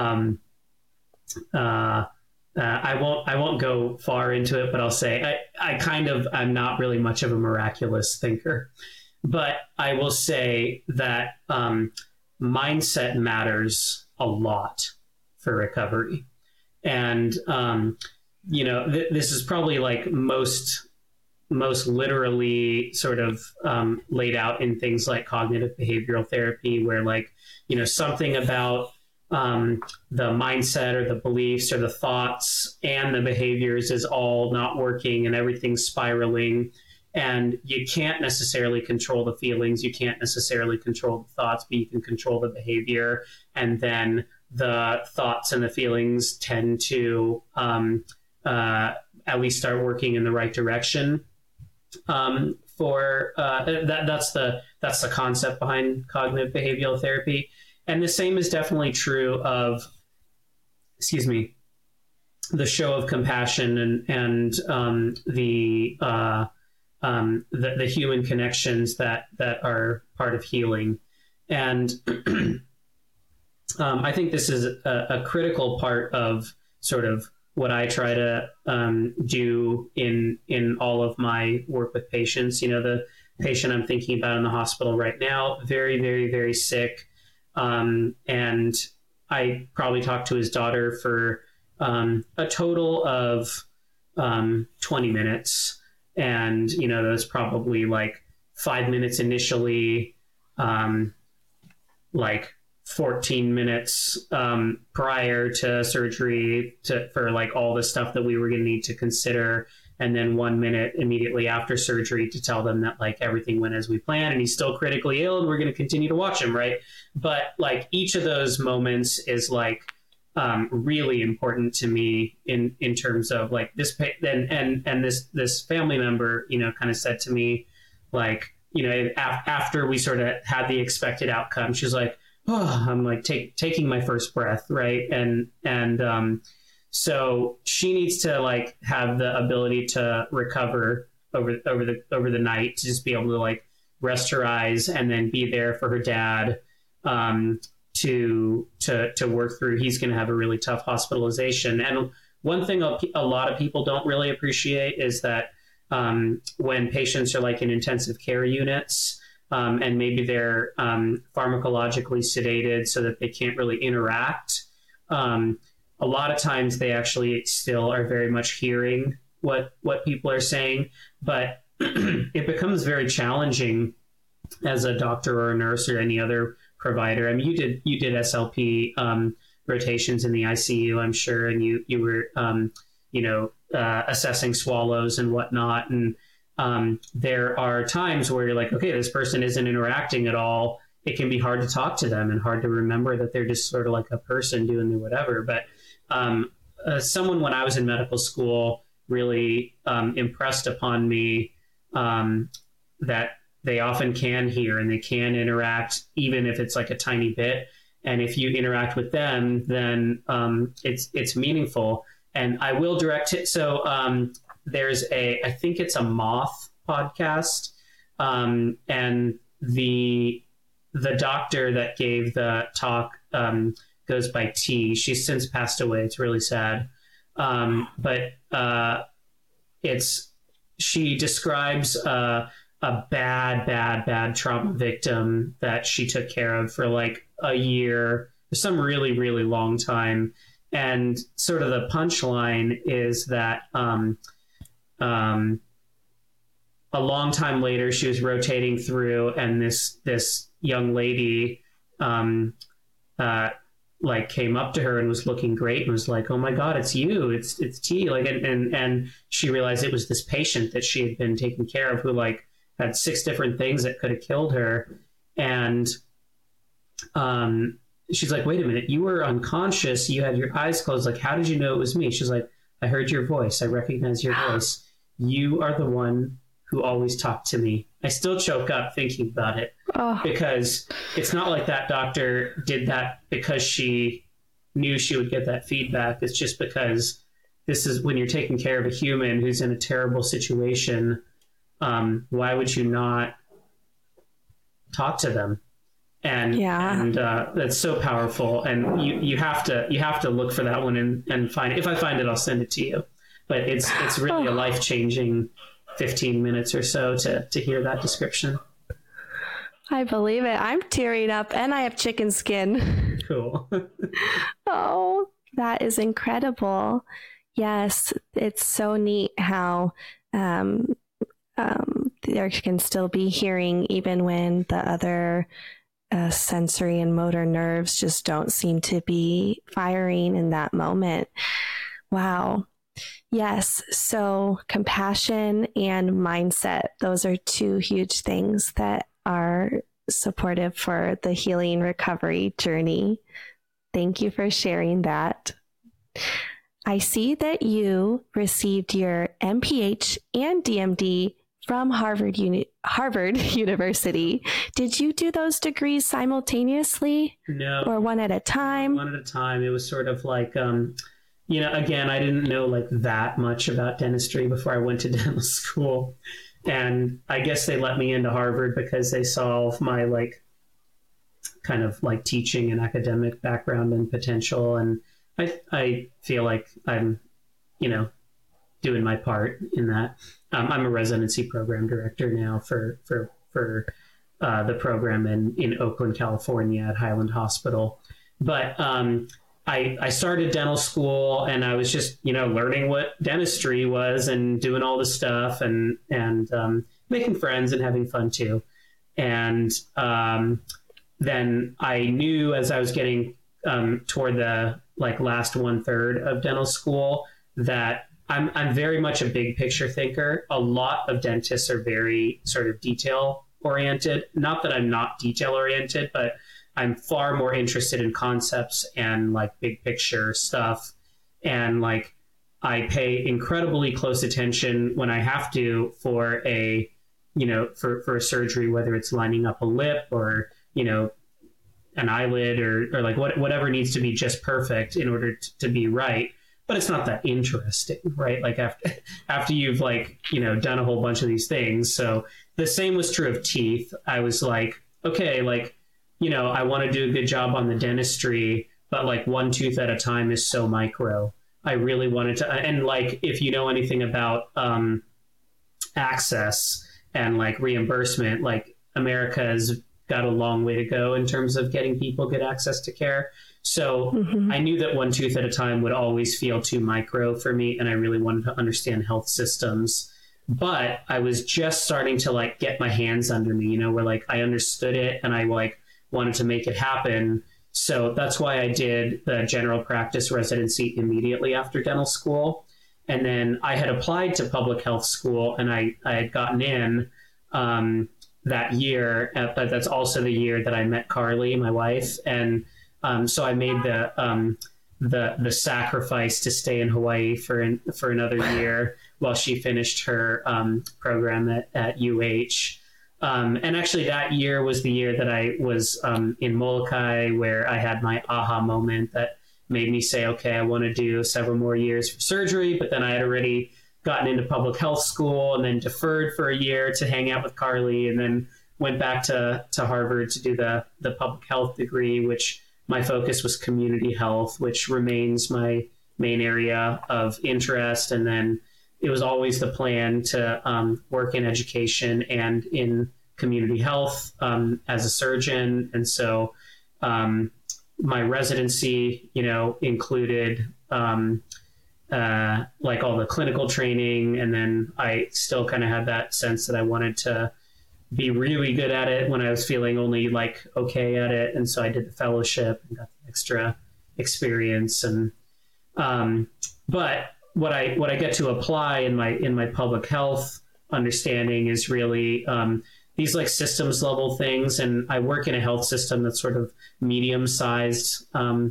Speaker 2: I won't go far into it, but I'll say I'm not really much of a miraculous thinker, but I will say that mindset matters a lot for recovery, and you know, this is probably like most literally sort of laid out in things like cognitive behavioral therapy, where, like, you know, something about the mindset or the beliefs or the thoughts and the behaviors is all not working and everything's spiraling, and you can't necessarily control the feelings, you can't necessarily control the thoughts, but you can control the behavior, and then the thoughts and the feelings tend to at least start working in the right direction. That's the concept behind cognitive behavioral therapy. And the same is definitely true of, the show of compassion and the human connections that are part of healing. And I think this is a critical part of sort of what I try to do in all of my work with patients. You know, the patient I'm thinking about in the hospital right now, very, very, very sick. And I probably talked to his daughter for a total of 20 minutes. And, you know, that was probably like 5 minutes initially, like 14 minutes prior to surgery for like all the stuff that we were going to need to consider. And then 1 minute immediately after surgery to tell them that like everything went as we planned and he's still critically ill and we're going to continue to watch him. Right. But like each of those moments is like really important to me in terms of like this, and this family member, you know, kind of said to me, like, you know, after we sort of had the expected outcome, she's like, oh, I'm like taking my first breath. Right. And so she needs to like have the ability to recover over the night, to just be able to like rest her eyes and then be there for her dad, to work through. He's going to have a really tough hospitalization. And one thing a lot of people don't really appreciate is that when patients are like in intensive care units, and maybe they're pharmacologically sedated so that they can't really interact, a lot of times they actually still are very much hearing what people are saying, but it becomes very challenging as a doctor or a nurse or any other provider. I mean, you did SLP rotations in the ICU, I'm sure, and you were assessing swallows and whatnot, and there are times where you're like, okay, this person isn't interacting at all. it can be hard to talk to them and hard to remember that they're just sort of like a person doing their whatever. But someone when I was in medical school really impressed upon me that they often can hear and they can interact, even if it's like a tiny bit. And if you interact with them, then it's meaningful. And I will direct it. So there's I think it's a Moth podcast, and the doctor that gave the talk goes by T. She's since passed away. It's really sad, but she describes a bad trauma victim that she took care of for like a year, some really, really long time. And sort of the punchline is that a long time later, she was rotating through, and this young lady like came up to her and was looking great and was like, "Oh my God, it's you, it's T." Like, and she realized it was this patient that she had been taking care of who like had 6 different things that could have killed her. And she's like, "Wait a minute, you were unconscious. You had your eyes closed. Like, how did you know it was me?" She's like, "I heard your voice. I recognize your voice. You are the one who always talked to me." I still choke up thinking about it because it's not like that doctor did that because she knew she would get that feedback. It's just because this is when you're taking care of a human who's in a terrible situation. Why would you not talk to them? And that's so powerful. And you have to look for that one and find it. If I find it, I'll send it to you. But it's really a life-changing 15 minutes or so to hear that description.
Speaker 1: I believe it. I'm tearing up and I have chicken skin.
Speaker 2: Cool.
Speaker 1: Oh, that is incredible. Yes, it's so neat how there can still be hearing even when the other sensory and motor nerves just don't seem to be firing in that moment. Wow. Yes. So compassion and mindset, those are 2 huge things that are supportive for the healing recovery journey. Thank you for sharing that. I see that you received your MPH and DMD from Harvard University. Did you do those degrees simultaneously?
Speaker 2: No.
Speaker 1: Or one at a time?
Speaker 2: One at a time. It was sort of like, again, I didn't know like that much about dentistry before I went to dental school. And I guess they let me into Harvard because they saw my like kind of like teaching and academic background and potential. And I feel like I'm, doing my part in that. I'm a residency program director now for the program in Oakland, California at Highland Hospital. But I started dental school and I was just, learning what dentistry was and doing all this stuff and making friends and having fun too. And then I knew as I was getting toward the like last 1/3 of dental school that I'm very much a big picture thinker. A lot of dentists are very sort of detail oriented. Not that I'm not detail oriented, but I'm far more interested in concepts and like big picture stuff. And like I pay incredibly close attention when I have to for a, for a surgery, whether it's lining up a lip or, an eyelid or like whatever needs to be just perfect in order to be right. But it's not that interesting, right? Like after you've like, done a whole bunch of these things. So the same was true of teeth. I was like, okay, like, I want to do a good job on the dentistry, but like 1 tooth at a time is so micro. I really wanted to, and like, if you know anything about access and like reimbursement, like America has got a long way to go in terms of getting people good access to care. So I knew that 1 tooth at a time would always feel too micro for me. And I really wanted to understand health systems, but I was just starting to like get my hands under me, where like I understood it and I like wanted to make it happen. So that's why I did the general practice residency immediately after dental school. And then I had applied to public health school and I had gotten in that year, but that's also the year that I met Carly, my wife, and so I made the sacrifice to stay in Hawaii for another year while she finished her program at UH. And actually, that year was the year that I was in Molokai, where I had my aha moment that made me say, okay, I want to do several more years for surgery. But then I had already gotten into public health school and then deferred for a year to hang out with Carly, and then went back to Harvard to do the public health degree, which my focus was community health, which remains my main area of interest. And then it was always the plan to work in education and in community health as a surgeon. And so my residency, included like all the clinical training. And then I still kind of had that sense that I wanted to be really good at it when I was feeling only like okay at it. And so I did the fellowship and got the extra experience. And but what I get to apply in my public health understanding is really these like systems level things. And I work in a health system that's sort of medium-sized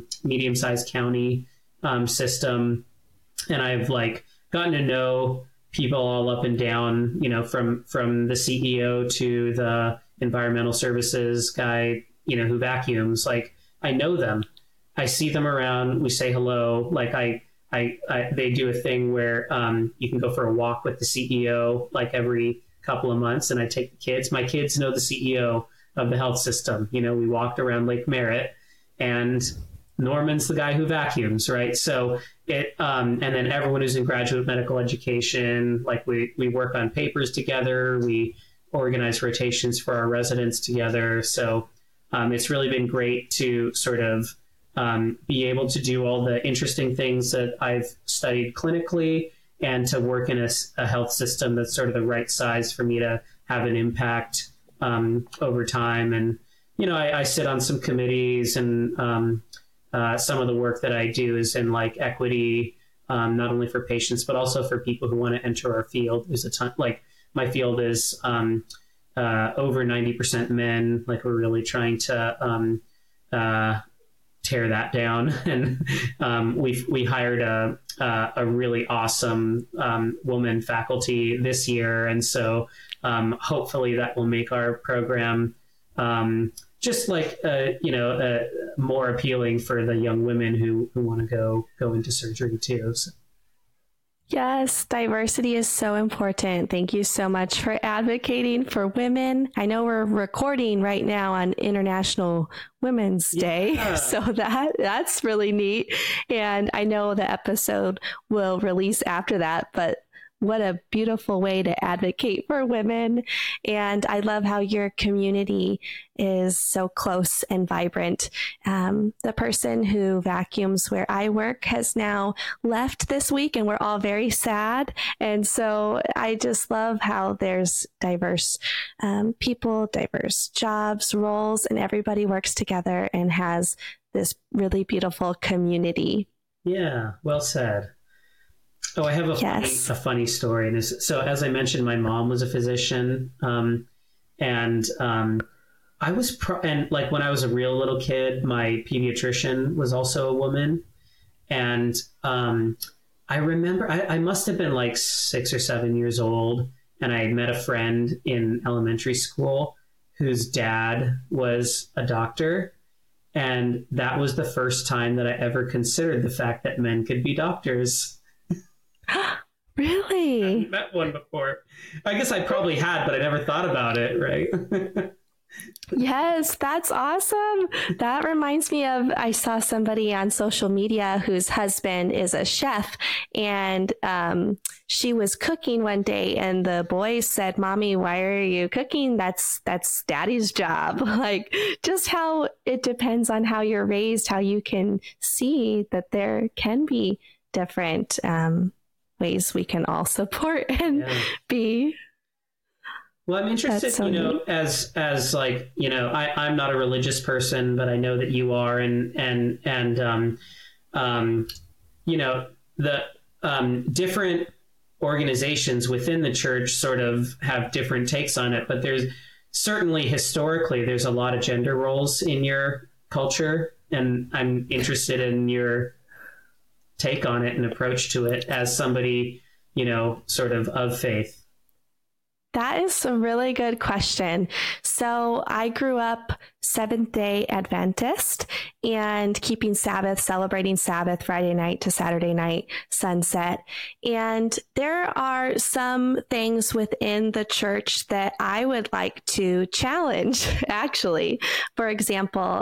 Speaker 2: county system. And I've like gotten to know people all up and down, from the CEO to the environmental services guy, who vacuums. Like I know them, I see them around, we say hello. Like they do a thing where you can go for a walk with the CEO like every couple of months, and I take the kids. My kids know the CEO of the health system. We walked around Lake Merritt, and Norman's the guy who vacuums, right? So and then everyone who's in graduate medical education, like we work on papers together, we organize rotations for our residents together. So it's really been great to sort of be able to do all the interesting things that I've studied clinically, and to work in a health system that's sort of the right size for me to have an impact over time. And, I sit on some committees, and some of the work that I do is in like equity, not only for patients, but also for people who want to enter our field. There's a ton, like my field is over 90% men. Like we're really trying to tear that down. And we hired a really awesome woman faculty this year. And so hopefully that will make our program just like, more appealing for the young women who want to go into surgery too. So.
Speaker 1: Yes, diversity is so important. Thank you so much for advocating for women. I know we're recording right now on International Women's Day, so that's really neat. And I know the episode will release after that, but what a beautiful way to advocate for women. And I love how your community is so close and vibrant. The person who vacuums where I work has now left this week, and we're all very sad. And so I just love how there's diverse people, diverse jobs, roles, and everybody works together and has this really beautiful community.
Speaker 2: Yeah, well said. Oh, I have a funny story. And so as I mentioned, my mom was a physician. And I was, and like when I was a real little kid, my pediatrician was also a woman. And I remember I must have been like 6 or 7 years old. And I met a friend in elementary school whose dad was a doctor. And that was the first time that I ever considered the fact that men could be doctors.
Speaker 1: Really?
Speaker 2: I hadn't met one before. I guess I probably had, but I never thought about it, right?
Speaker 1: Yes, that's awesome. That reminds me of, I saw somebody on social media whose husband is a chef, and she was cooking one day, and the boys said, "Mommy, why are you cooking? That's Daddy's job." Like just how it depends on how you're raised, how you can see that there can be different ways we can all support and be.
Speaker 2: Well, I'm interested, so as like, I'm not a religious person, but I know that you are, and the different organizations within the church sort of have different takes on it, but there's certainly historically, there's a lot of gender roles in your culture, and I'm interested in your take on it and approach to it as somebody, sort of faith.
Speaker 1: That is a really good question. So I grew up Seventh-day Adventist and keeping Sabbath, celebrating Sabbath, Friday night to Saturday night, sunset. And there are some things within the church that I would like to challenge, actually. For example,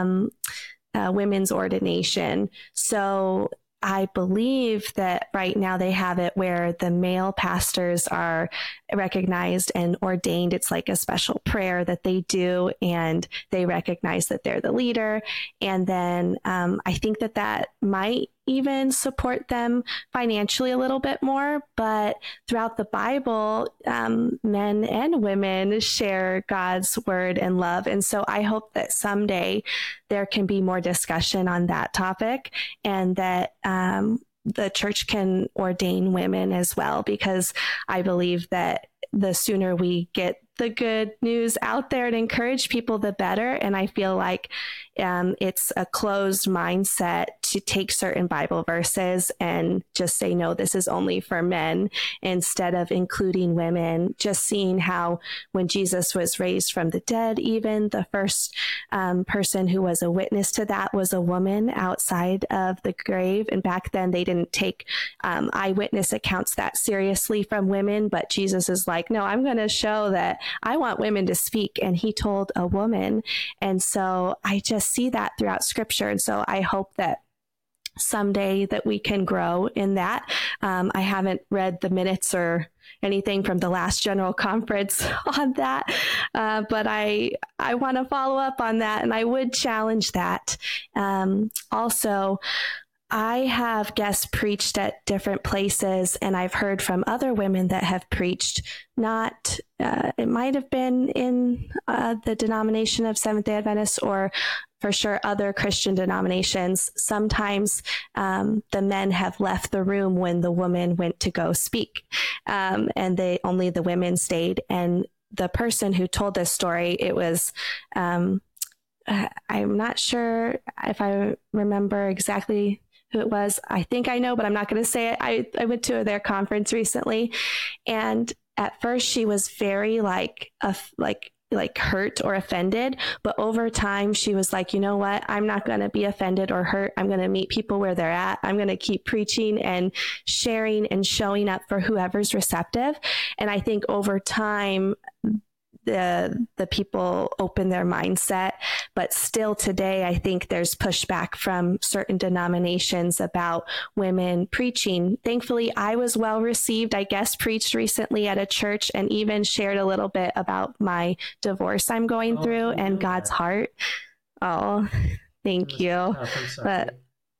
Speaker 1: women's ordination. So I believe that right now they have it where the male pastors are recognized and ordained. It's like a special prayer that they do, and they recognize that they're the leader. And then I think that might even support them financially a little bit more. But throughout the Bible, men and women share God's word and love. And so I hope that someday there can be more discussion on that topic, and that the church can ordain women as well, because I believe that the sooner we get the good news out there and encourage people, the better. And I feel like it's a closed mindset to take certain Bible verses and just say, no, this is only for men, instead of including women. Just seeing how when Jesus was raised from the dead, even the first person who was a witness to that was a woman outside of the grave. And back then they didn't take eyewitness accounts that seriously from women, but Jesus is like, no, I'm going to show that I want women to speak. And he told a woman. And so I just see that throughout scripture. And so I hope that someday that we can grow in that. I haven't read the minutes or anything from the last general conference on that, but I want to follow up on that, and I would challenge that. Also, I have guest preached at different places, and I've heard from other women that have preached, not, it might have been in the denomination of Seventh-day Adventists, or for sure other Christian denominations. Sometimes the men have left the room when the woman went to go speak, and only the women stayed. And the person who told this story, it was, I'm not sure if I remember exactly who it was. I think I know, but I'm not going to say it. I went to their conference recently, and at first she was very like hurt or offended, but over time she was like, you know what? I'm not going to be offended or hurt. I'm going to meet people where they're at. I'm going to keep preaching and sharing and showing up for whoever's receptive. And I think over time, the people open their mindset, but still today, I think there's pushback from certain denominations about women preaching. Thankfully, I was well received. I guess preached recently at a church and even shared a little bit about my divorce I'm going through and God's heart. Oh, thank you. But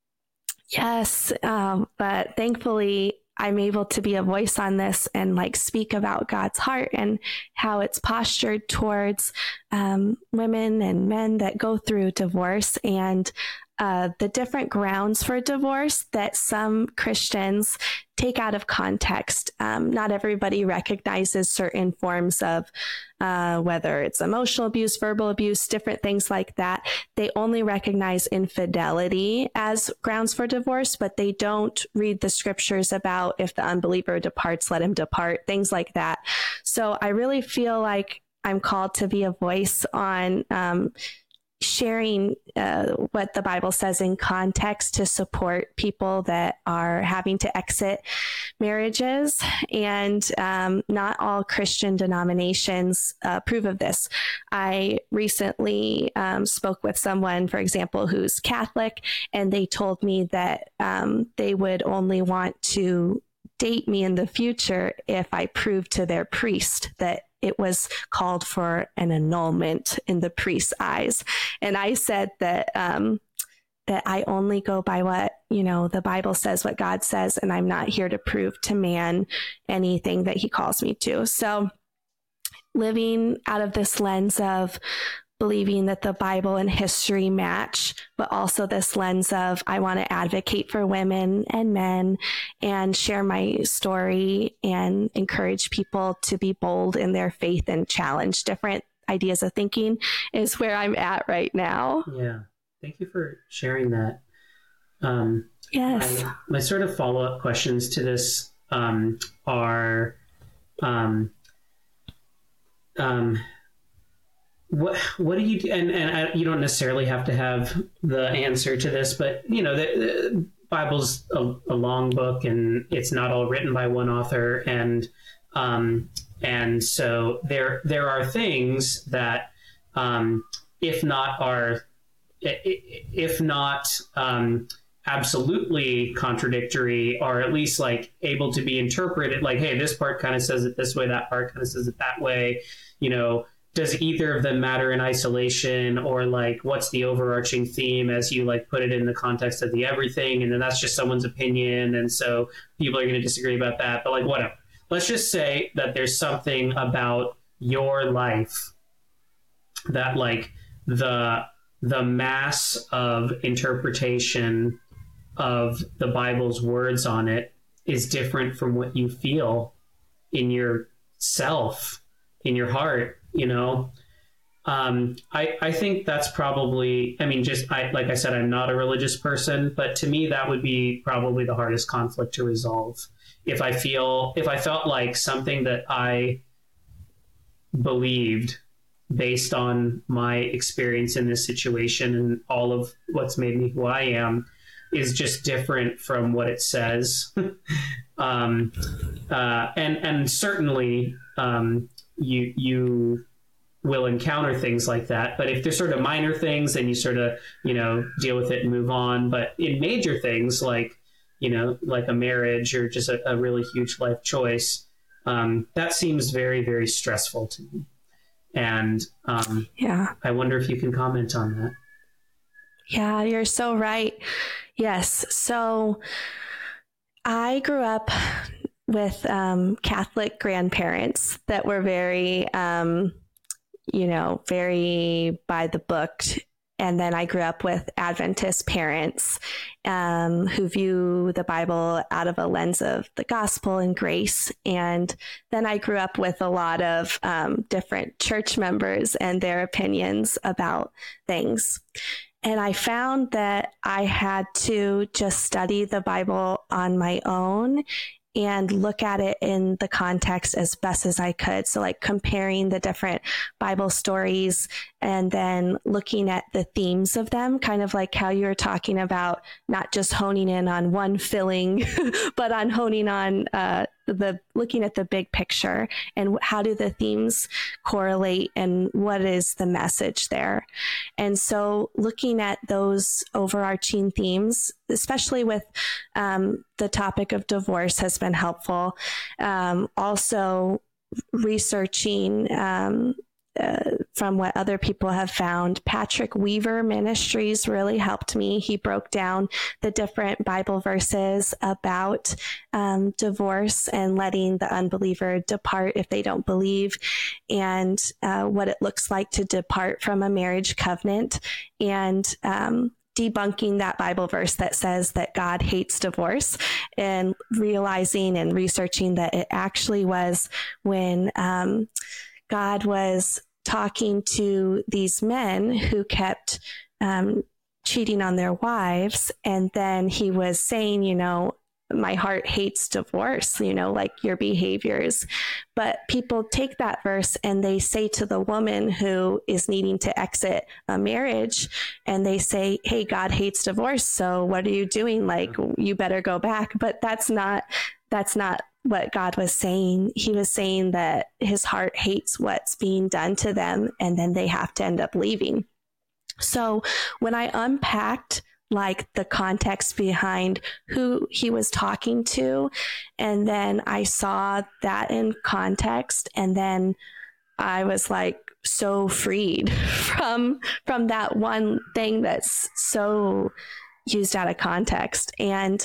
Speaker 1: yes, but thankfully, I'm able to be a voice on this and speak about God's heart and how it's postured towards women and men that go through divorce, and the different grounds for divorce that some Christians take out of context. Not everybody recognizes certain forms of whether it's emotional abuse, verbal abuse, different things like that. They only recognize infidelity as grounds for divorce, but they don't read the scriptures about if the unbeliever departs, let him depart, things like that. So I really feel like I'm called to be a voice on sharing what the Bible says in context to support people that are having to exit marriages. And not all Christian denominations approve of this. I recently spoke with someone, for example, who's Catholic, and they told me that they would only want to date me in the future if I proved to their priest that it was called for an annulment in the priest's eyes. And I said that that I only go by what, the Bible says, what God says, and I'm not here to prove to man anything that he calls me to. So living out of this lens of believing that the Bible and history match, but also this lens of I want to advocate for women and men and share my story and encourage people to be bold in their faith and challenge different ideas of thinking is where I'm at right now.
Speaker 2: Yeah. Thank you for sharing that.
Speaker 1: Yes.
Speaker 2: My sort of follow-up questions to this are what do you do? And you don't necessarily have to have the answer to this, but the Bible's a long book, and it's not all written by one author, and so there are things that if not absolutely contradictory, or at least like able to be interpreted, like, hey, this part kind of says it this way, that part kind of says it that way, does either of them matter in isolation, or like what's the overarching theme as you like put it in the context of the everything, and then that's just someone's opinion, and so people are going to disagree about that, but like whatever. Let's just say that there's something about your life that like the mass of interpretation of the Bible's words on it is different from what you feel in yourself, in your heart. I think that's probably, like I said, I'm not a religious person, but to me, that would be probably the hardest conflict to resolve. If I felt like something that I believed based on my experience in this situation and all of what's made me who I am is just different from what it says. And certainly, you will encounter things like that, but if they're sort of minor things, then you sort of deal with it and move on. But in major things like like a marriage or just a really huge life choice, that seems very, very stressful to me, and I wonder if you can comment on that.
Speaker 1: Yeah, you're so right. Yes. So I grew up with Catholic grandparents that were very, very by the book. And then I grew up with Adventist parents who view the Bible out of a lens of the gospel and grace. And then I grew up with a lot of different church members and their opinions about things. And I found that I had to just study the Bible on my own and look at it in the context as best as I could. So like comparing the different Bible stories and then looking at the themes of them, kind of like how you were talking about, not just honing in on one filling, but on honing on looking at the big picture and how do the themes correlate and what is the message there. And so looking at those overarching themes, especially with the topic of divorce, has been helpful. Also researching from what other people have found. Patrick Weaver Ministries really helped me. He broke down the different Bible verses about divorce and letting the unbeliever depart if they don't believe, and what it looks like to depart from a marriage covenant, and debunking that Bible verse that says that God hates divorce, and realizing and researching that it actually was when God was talking to these men who kept cheating on their wives. And then he was saying, my heart hates divorce, like your behaviors. But people take that verse and they say to the woman who is needing to exit a marriage, and they say, hey, God hates divorce. So what are you doing? Like, you better go back. But that's not what God was saying. He was saying that his heart hates what's being done to them, and then they have to end up leaving. So when I unpacked like the context behind who he was talking to, and then I saw that in context, and then I was like so freed from that one thing that's so used out of context. And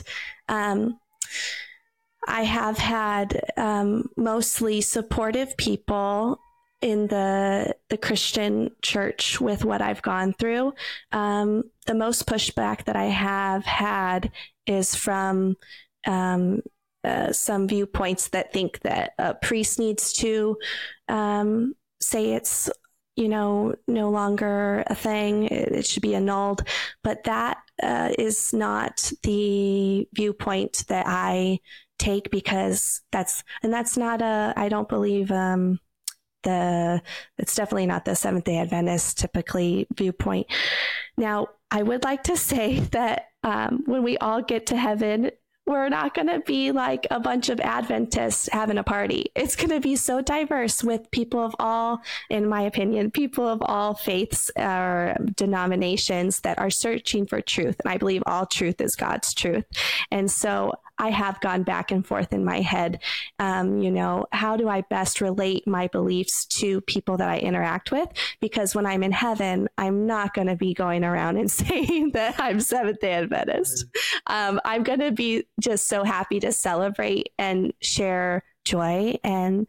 Speaker 1: I have had mostly supportive people in the Christian church with what I've gone through. The most pushback that I have had is from some viewpoints that think that a priest needs to say it's, no longer a thing. It should be annulled. But that is not the viewpoint that I take, because that's not I don't believe it's definitely not the Seventh-day Adventist typically viewpoint. Now, I would like to say that when we all get to heaven, we're not going to be like a bunch of Adventists having a party. It's going to be so diverse with people of all, in my opinion, people of all faiths or denominations that are searching for truth. And I believe all truth is God's truth. And so I have gone back and forth in my head, how do I best relate my beliefs to people that I interact with? Because when I'm in heaven, I'm not going to be going around and saying that I'm Seventh-day Adventist. I'm going to be just so happy to celebrate and share joy and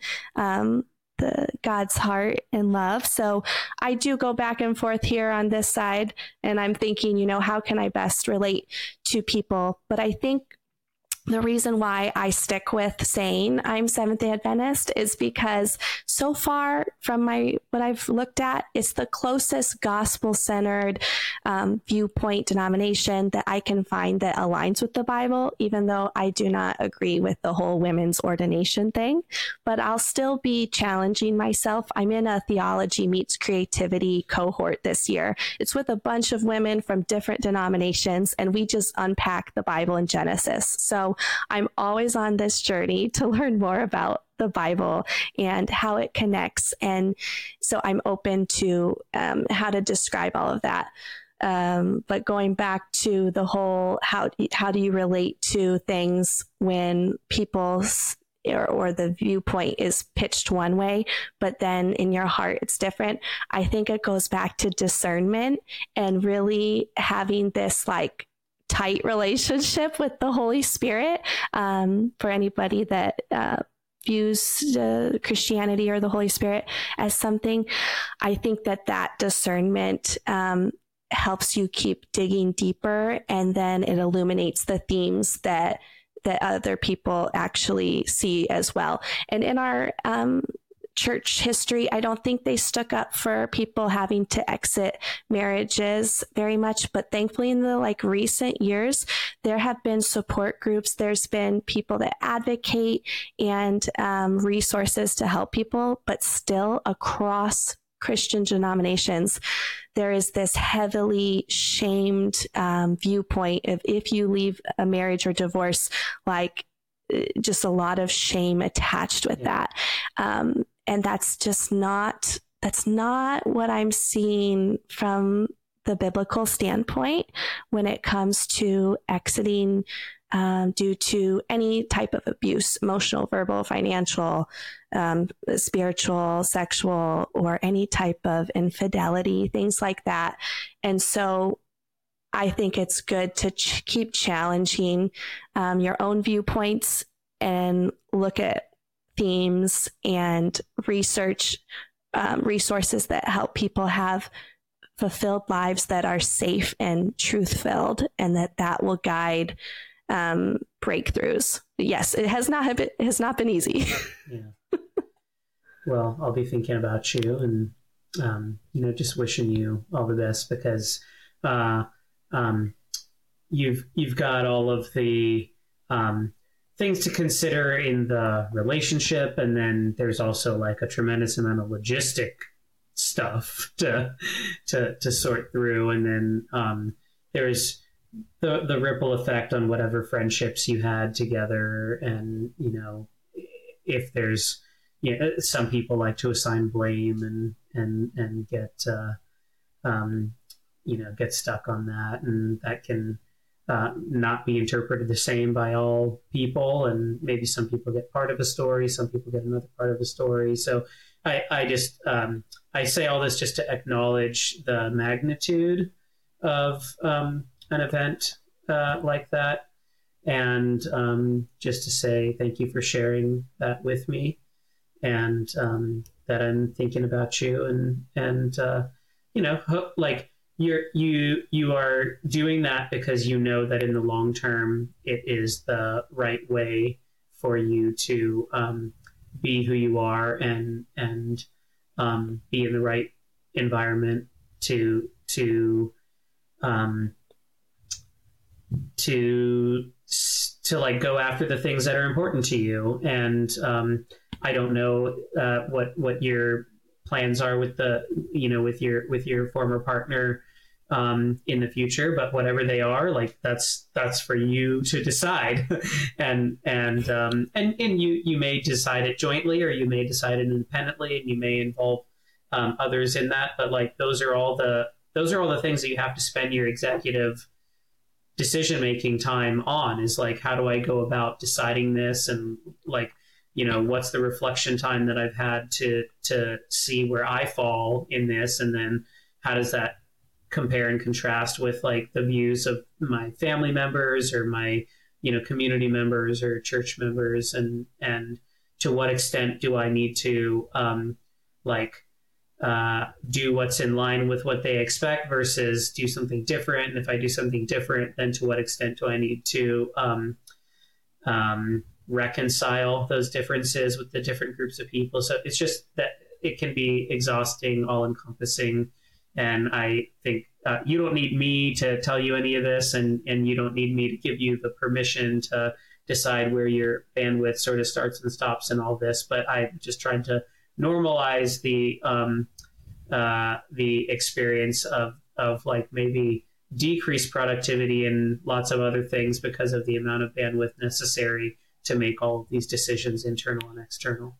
Speaker 1: the God's heart and love. So I do go back and forth here on this side, and I'm thinking, how can I best relate to people? But I think the reason why I stick with saying I'm Seventh-day Adventist is because so far from what I've looked at, it's the closest gospel-centered viewpoint denomination that I can find that aligns with the Bible, even though I do not agree with the whole women's ordination thing. But I'll still be challenging myself. I'm in a theology meets creativity cohort this year. It's with a bunch of women from different denominations, and we just unpack the Bible in Genesis. So I'm always on this journey to learn more about the Bible and how it connects. And so I'm open to how to describe all of that. But going back to the whole, how do you relate to things when people's or the viewpoint is pitched one way, but then in your heart it's different? I think it goes back to discernment and really having this tight relationship with the Holy Spirit. For anybody that views Christianity or the Holy Spirit as something, I think that discernment helps you keep digging deeper, and then it illuminates the themes that other people actually see as well. And in our church history, I don't think they stuck up for people having to exit marriages very much. But thankfully, in the recent years, there have been support groups. There's been people that advocate and resources to help people. But still, across Christian denominations, there is this heavily shamed viewpoint of if you leave a marriage or divorce, just a lot of shame attached with that. And that's not what I'm seeing from the biblical standpoint when it comes to exiting due to any type of abuse, emotional, verbal, financial, spiritual, sexual, or any type of infidelity, things like that. And so I think it's good to keep challenging your own viewpoints and look at themes and research resources that help people have fulfilled lives that are safe and truth-filled, and that will guide breakthroughs. Yes, it has not been easy.
Speaker 2: Yeah. Well, I'll be thinking about you and just wishing you all the best, because you've got all of the things to consider in the relationship, and then there's also a tremendous amount of logistic stuff to sort through, and then there's the ripple effect on whatever friendships you had together, and if there's some people like to assign blame and get get stuck on that, and that can not be interpreted the same by all people, and maybe some people get part of a story, some people get another part of a story. So I just I say all this just to acknowledge the magnitude of an event like that, and just to say thank you for sharing that with me, and that I'm thinking about you, and you are doing that because you know that in the long term it is the right way for you to be who you are and be in the right environment to um, like go after the things that are important to you. And I don't know what your plans are with with your former partner in the future, but whatever they are, like that's for you to decide. and you may decide it jointly, or you may decide it independently, and you may involve others in that. But like those are all the things that you have to spend your executive decision-making time on, is like, how do I go about deciding this? And like, what's the reflection time that I've had to see where I fall in this? And then how does that compare and contrast with like the views of my family members, or my, community members or church members? And to what extent do I need to, do what's in line with what they expect versus do something different? And if I do something different, then to what extent do I need to reconcile those differences with the different groups of people? So it's just that it can be exhausting, all encompassing. And I think you don't need me to tell you any of this, and you don't need me to give you the permission to decide where your bandwidth sort of starts and stops and all this. But I'm just trying to normalize the experience of like maybe decreased productivity and lots of other things because of the amount of bandwidth necessary to make all of these decisions, internal and external.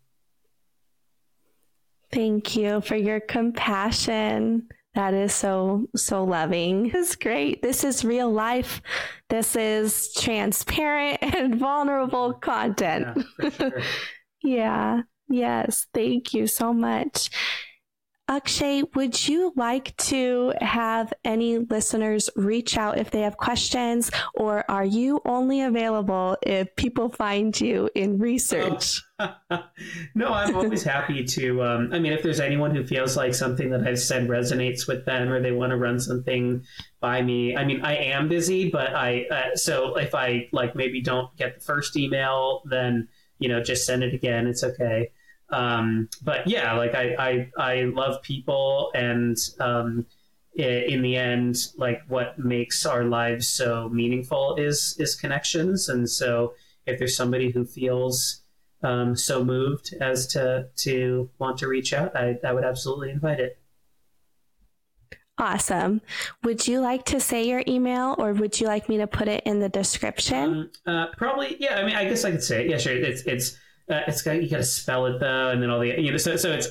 Speaker 1: Thank you for your compassion. That is so loving. This is great. This is real life. This is transparent and vulnerable content.
Speaker 2: Yeah, for sure.
Speaker 1: Yeah. Yes. Thank you so much. Akshay, would you like to have any listeners reach out if they have questions, or are you only available if people find you in research?
Speaker 2: No, I'm always happy to. If there's anyone who feels like something that I've said resonates with them, or they want to run something by me. I am busy, but so if I like maybe don't get the first email, then just send it again. It's okay. But yeah, like I love people, and in the end, like what makes our lives so meaningful is connections. And so if there's somebody who feels so moved as to want to reach out, I would absolutely invite it.
Speaker 1: Awesome. Would you like to say your email, or would you like me to put it in the description?
Speaker 2: Probably, yeah. I guess I could say it. Yeah, sure. You got to spell it though, and then all the so it's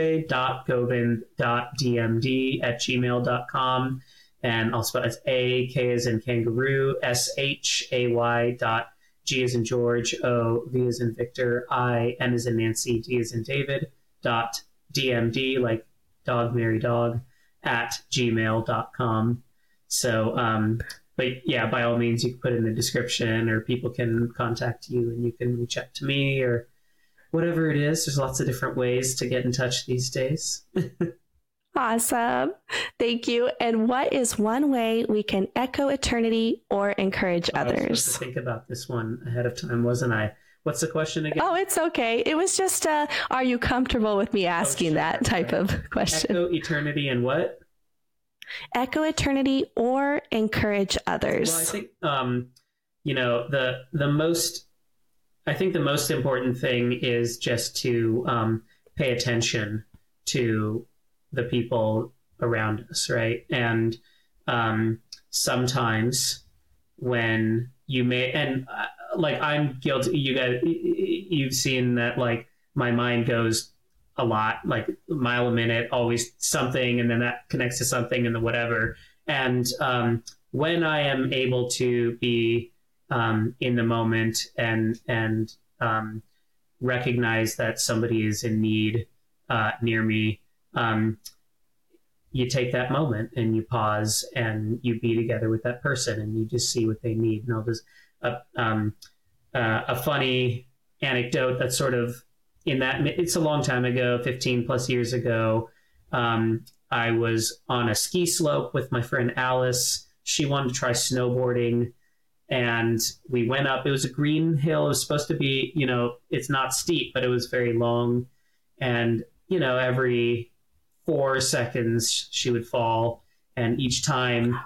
Speaker 2: akshay.govind.dmd@gmail.com, and I'll spell it's A-K as in kangaroo, SHAY .G as in George, O V as in Victor, I N as in Nancy, D as in David .dmd, like dog Mary dog, @gmail.com. So but yeah, by all means, you can put it in the description, or people can contact you and you can reach out to me, or whatever it is. There's lots of different ways to get in touch these days.
Speaker 1: Awesome. Thank you. And what is one way we can echo eternity or encourage others?
Speaker 2: I was supposed to think about this one ahead of time, wasn't I? What's the question again?
Speaker 1: Oh, it's okay. It was just, are you comfortable with me asking that type of question?
Speaker 2: Echo eternity and what?
Speaker 1: Echo eternity or encourage others.
Speaker 2: Well, I think the most important thing is just to pay attention to the people around us, right? And sometimes when you may, and like I'm guilty, you've seen that, like my mind goes a lot, like a mile a minute, always something, and then that connects to something, and then whatever. And when I am able to be in the moment and recognize that somebody is in need near me, you take that moment and you pause and you be together with that person, and you just see what they need. And I'll just a funny anecdote that's sort of in that, it's a long time ago, 15 plus years ago. I was on a ski slope with my friend Alice. She wanted to try snowboarding, and we went up. It was a green hill. It was supposed to be, it's not steep, but it was very long. And, every 4 seconds she would fall, and each time,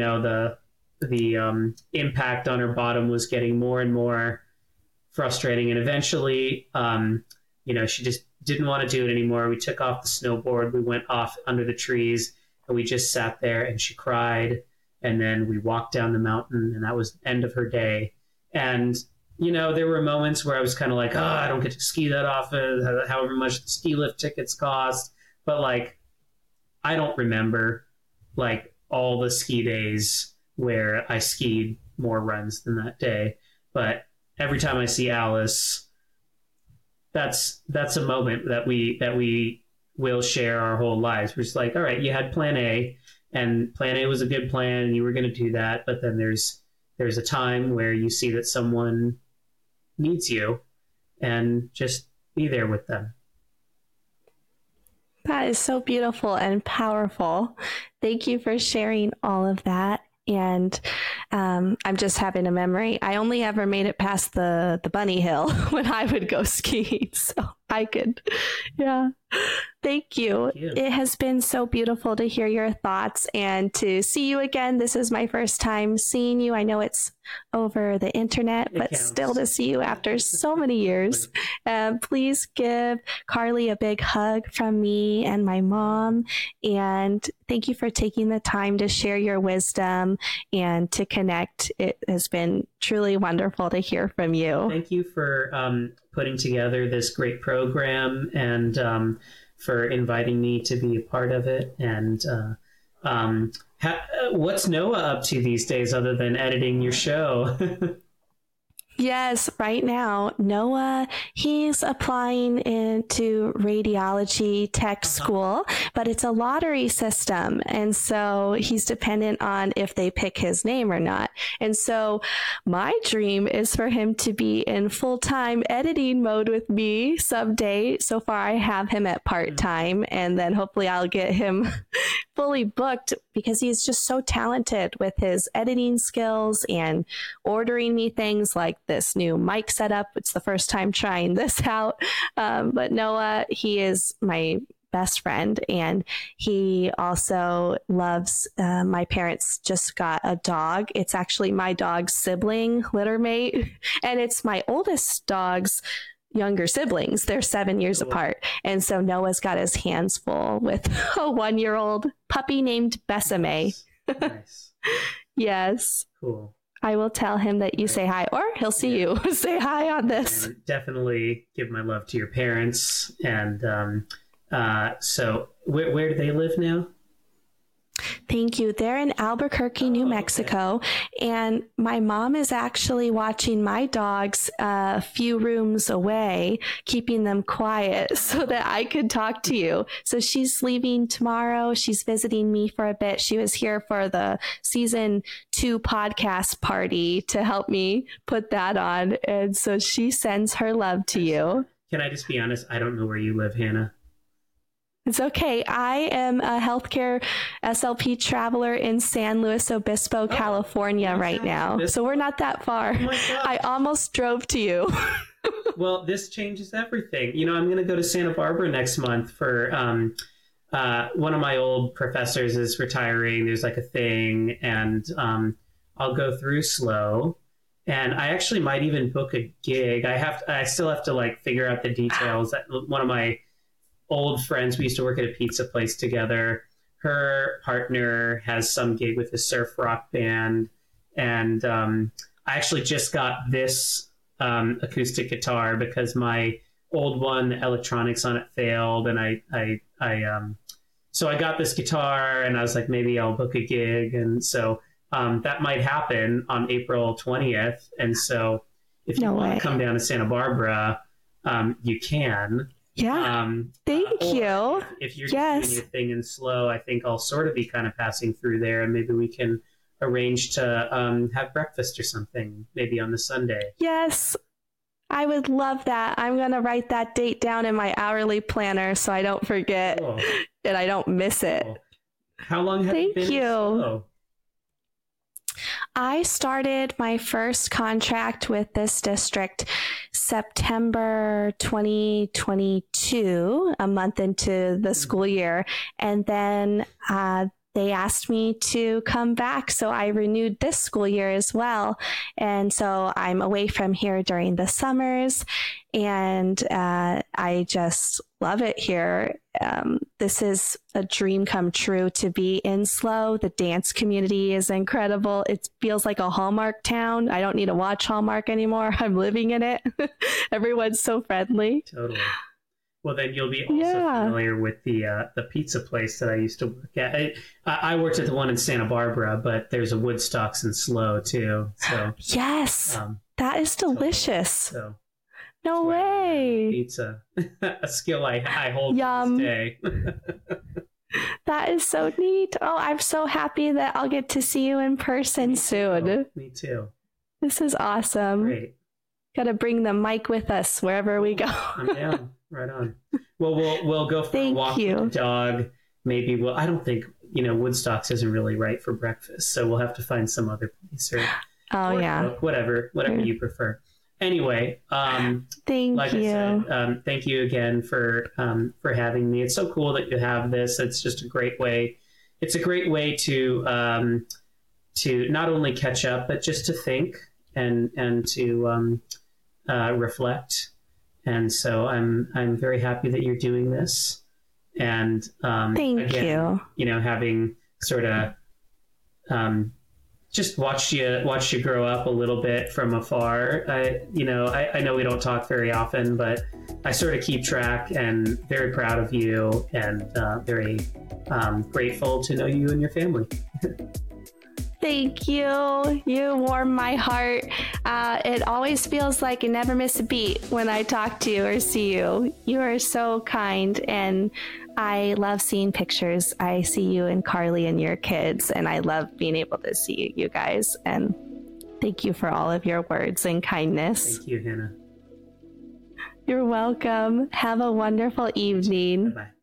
Speaker 2: the impact on her bottom was getting more and more frustrating, and eventually, she just didn't want to do it anymore. We took off the snowboard, we went off under the trees, and we just sat there, and she cried, and then we walked down the mountain, and that was the end of her day. And there were moments where I was kind of like, I don't get to ski that often, however much the ski lift tickets cost. But I don't remember all the ski days where I skied more runs than that day. But every time I see Alice, that's a moment that we will share our whole lives. We're just like, all right, you had plan A, and plan A was a good plan, and you were going to do that. But then there's a time where you see that someone needs you, and just be there with them.
Speaker 1: That is so beautiful and powerful. Thank you for sharing all of that. And I'm just having a memory. I only ever made it past the bunny hill when I would go skiing. So I could, yeah. Thank you. It has been so beautiful to hear your thoughts and to see you again. This is my first time seeing you. I know it's over the internet, but still to see you after so many years. Please give Carly a big hug from me and my mom. And thank you for taking the time to share your wisdom and to connect. It has been truly wonderful to hear from you.
Speaker 2: Thank you for putting together this great program, and for inviting me to be a part of it. And what's Noah up to these days other than editing your show?
Speaker 1: Yes, right now, Noah, he's applying into radiology tech school, but it's a lottery system. And so he's dependent on if they pick his name or not. And so my dream is for him to be in full-time editing mode with me someday. So far, I have him at part-time, and then hopefully I'll get him fully booked because he's just so talented with his editing skills and ordering me things like this new mic setup. It's the first time trying this out. But Noah, he is my best friend, and he also loves, my parents just got a dog. It's actually my dog's sibling, litter mate, and it's my oldest dog's younger siblings. They're 7 years apart. And so Noah's got his hands full with a 1-year-old puppy named Besame.
Speaker 2: Nice.
Speaker 1: Yes.
Speaker 2: Cool.
Speaker 1: I will tell him that you say hi, or he'll see you say hi on this.
Speaker 2: And definitely give my love to your parents. And so where do they live now?
Speaker 1: Thank you. They're in Albuquerque, New Mexico. Okay. And my mom is actually watching my dogs a few rooms away, keeping them quiet so that I could talk to you. So she's leaving tomorrow. She's visiting me for a bit. She was here for the season 2 podcast party to help me put that on. And so she sends her love to you.
Speaker 2: Can I just be honest? I don't know where you live, Hannah.
Speaker 1: It's okay. I am a healthcare SLP traveler in San Luis Obispo, California right now. So we're not that far. Oh, I almost drove to you.
Speaker 2: Well, this changes everything. I'm going to go to Santa Barbara next month for one of my old professors is retiring. There's a thing, and I'll go through slow. And I actually might even book a gig. I still have to figure out the details. One of my old friends, we used to work at a pizza place together. Her partner has some gig with a surf rock band, and I actually just got this acoustic guitar because my old one, the electronics on it failed, and so I got this guitar, and I was like, maybe I'll book a gig, and so that might happen on April 20th. And so if you want to come down to Santa Barbara, you can.
Speaker 1: Yeah. Thank you.
Speaker 2: If you're doing your thing in slow, I think I'll sort of be kind of passing through there, and maybe we can arrange to have breakfast or something, maybe on the Sunday.
Speaker 1: Yes. I would love that. I'm going to write that date down in my hourly planner so I don't forget and I don't miss it.
Speaker 2: Cool. How long have you been in slow?
Speaker 1: I started my first contract with this district September 2022, a month into the school year. And then they asked me to come back. So I renewed this school year as well. And so I'm away from here during the summers. And I just love it here. This is a dream come true to be in SLO. The dance community is incredible. It feels like a Hallmark town. I don't need to watch Hallmark anymore. I'm living in it. Everyone's so friendly.
Speaker 2: Totally. Well, then you'll be also familiar with the pizza place that I used to work at. I worked at the one in Santa Barbara, but there's a Woodstocks in SLO too. So
Speaker 1: yes, that is delicious.
Speaker 2: So
Speaker 1: no way.
Speaker 2: Pizza, a skill I hold to this day.
Speaker 1: That is so neat. Oh, I'm so happy that I'll get to see you in person soon.
Speaker 2: Me too.
Speaker 1: This is awesome.
Speaker 2: Great.
Speaker 1: Got to bring the mic with us wherever we go.
Speaker 2: I'm down. Right on. Well, we'll go for a walk with the dog. Maybe I don't think, Woodstocks isn't really right for breakfast, so we'll have to find some other place or whatever you prefer. Anyway,
Speaker 1: thank you.
Speaker 2: I said, thank you again for having me. It's so cool that you have this. It's just a great way. It's a great way to not only catch up, but just to think and to reflect. And so I'm very happy that you're doing this. And
Speaker 1: thank you.
Speaker 2: Having sort of just watched you grow up a little bit from afar. I know we don't talk very often, but I sort of keep track and very proud of you and very grateful to know you and your family.
Speaker 1: Thank you. You warm my heart. It always feels like you never miss a beat when I talk to you or see you. You are so kind, and I love seeing pictures. I see you and Carly and your kids, and I love being able to see you guys. And thank you for all of your words and kindness.
Speaker 2: Thank you, Hannah.
Speaker 1: You're welcome. Have a wonderful evening.
Speaker 2: Bye-bye.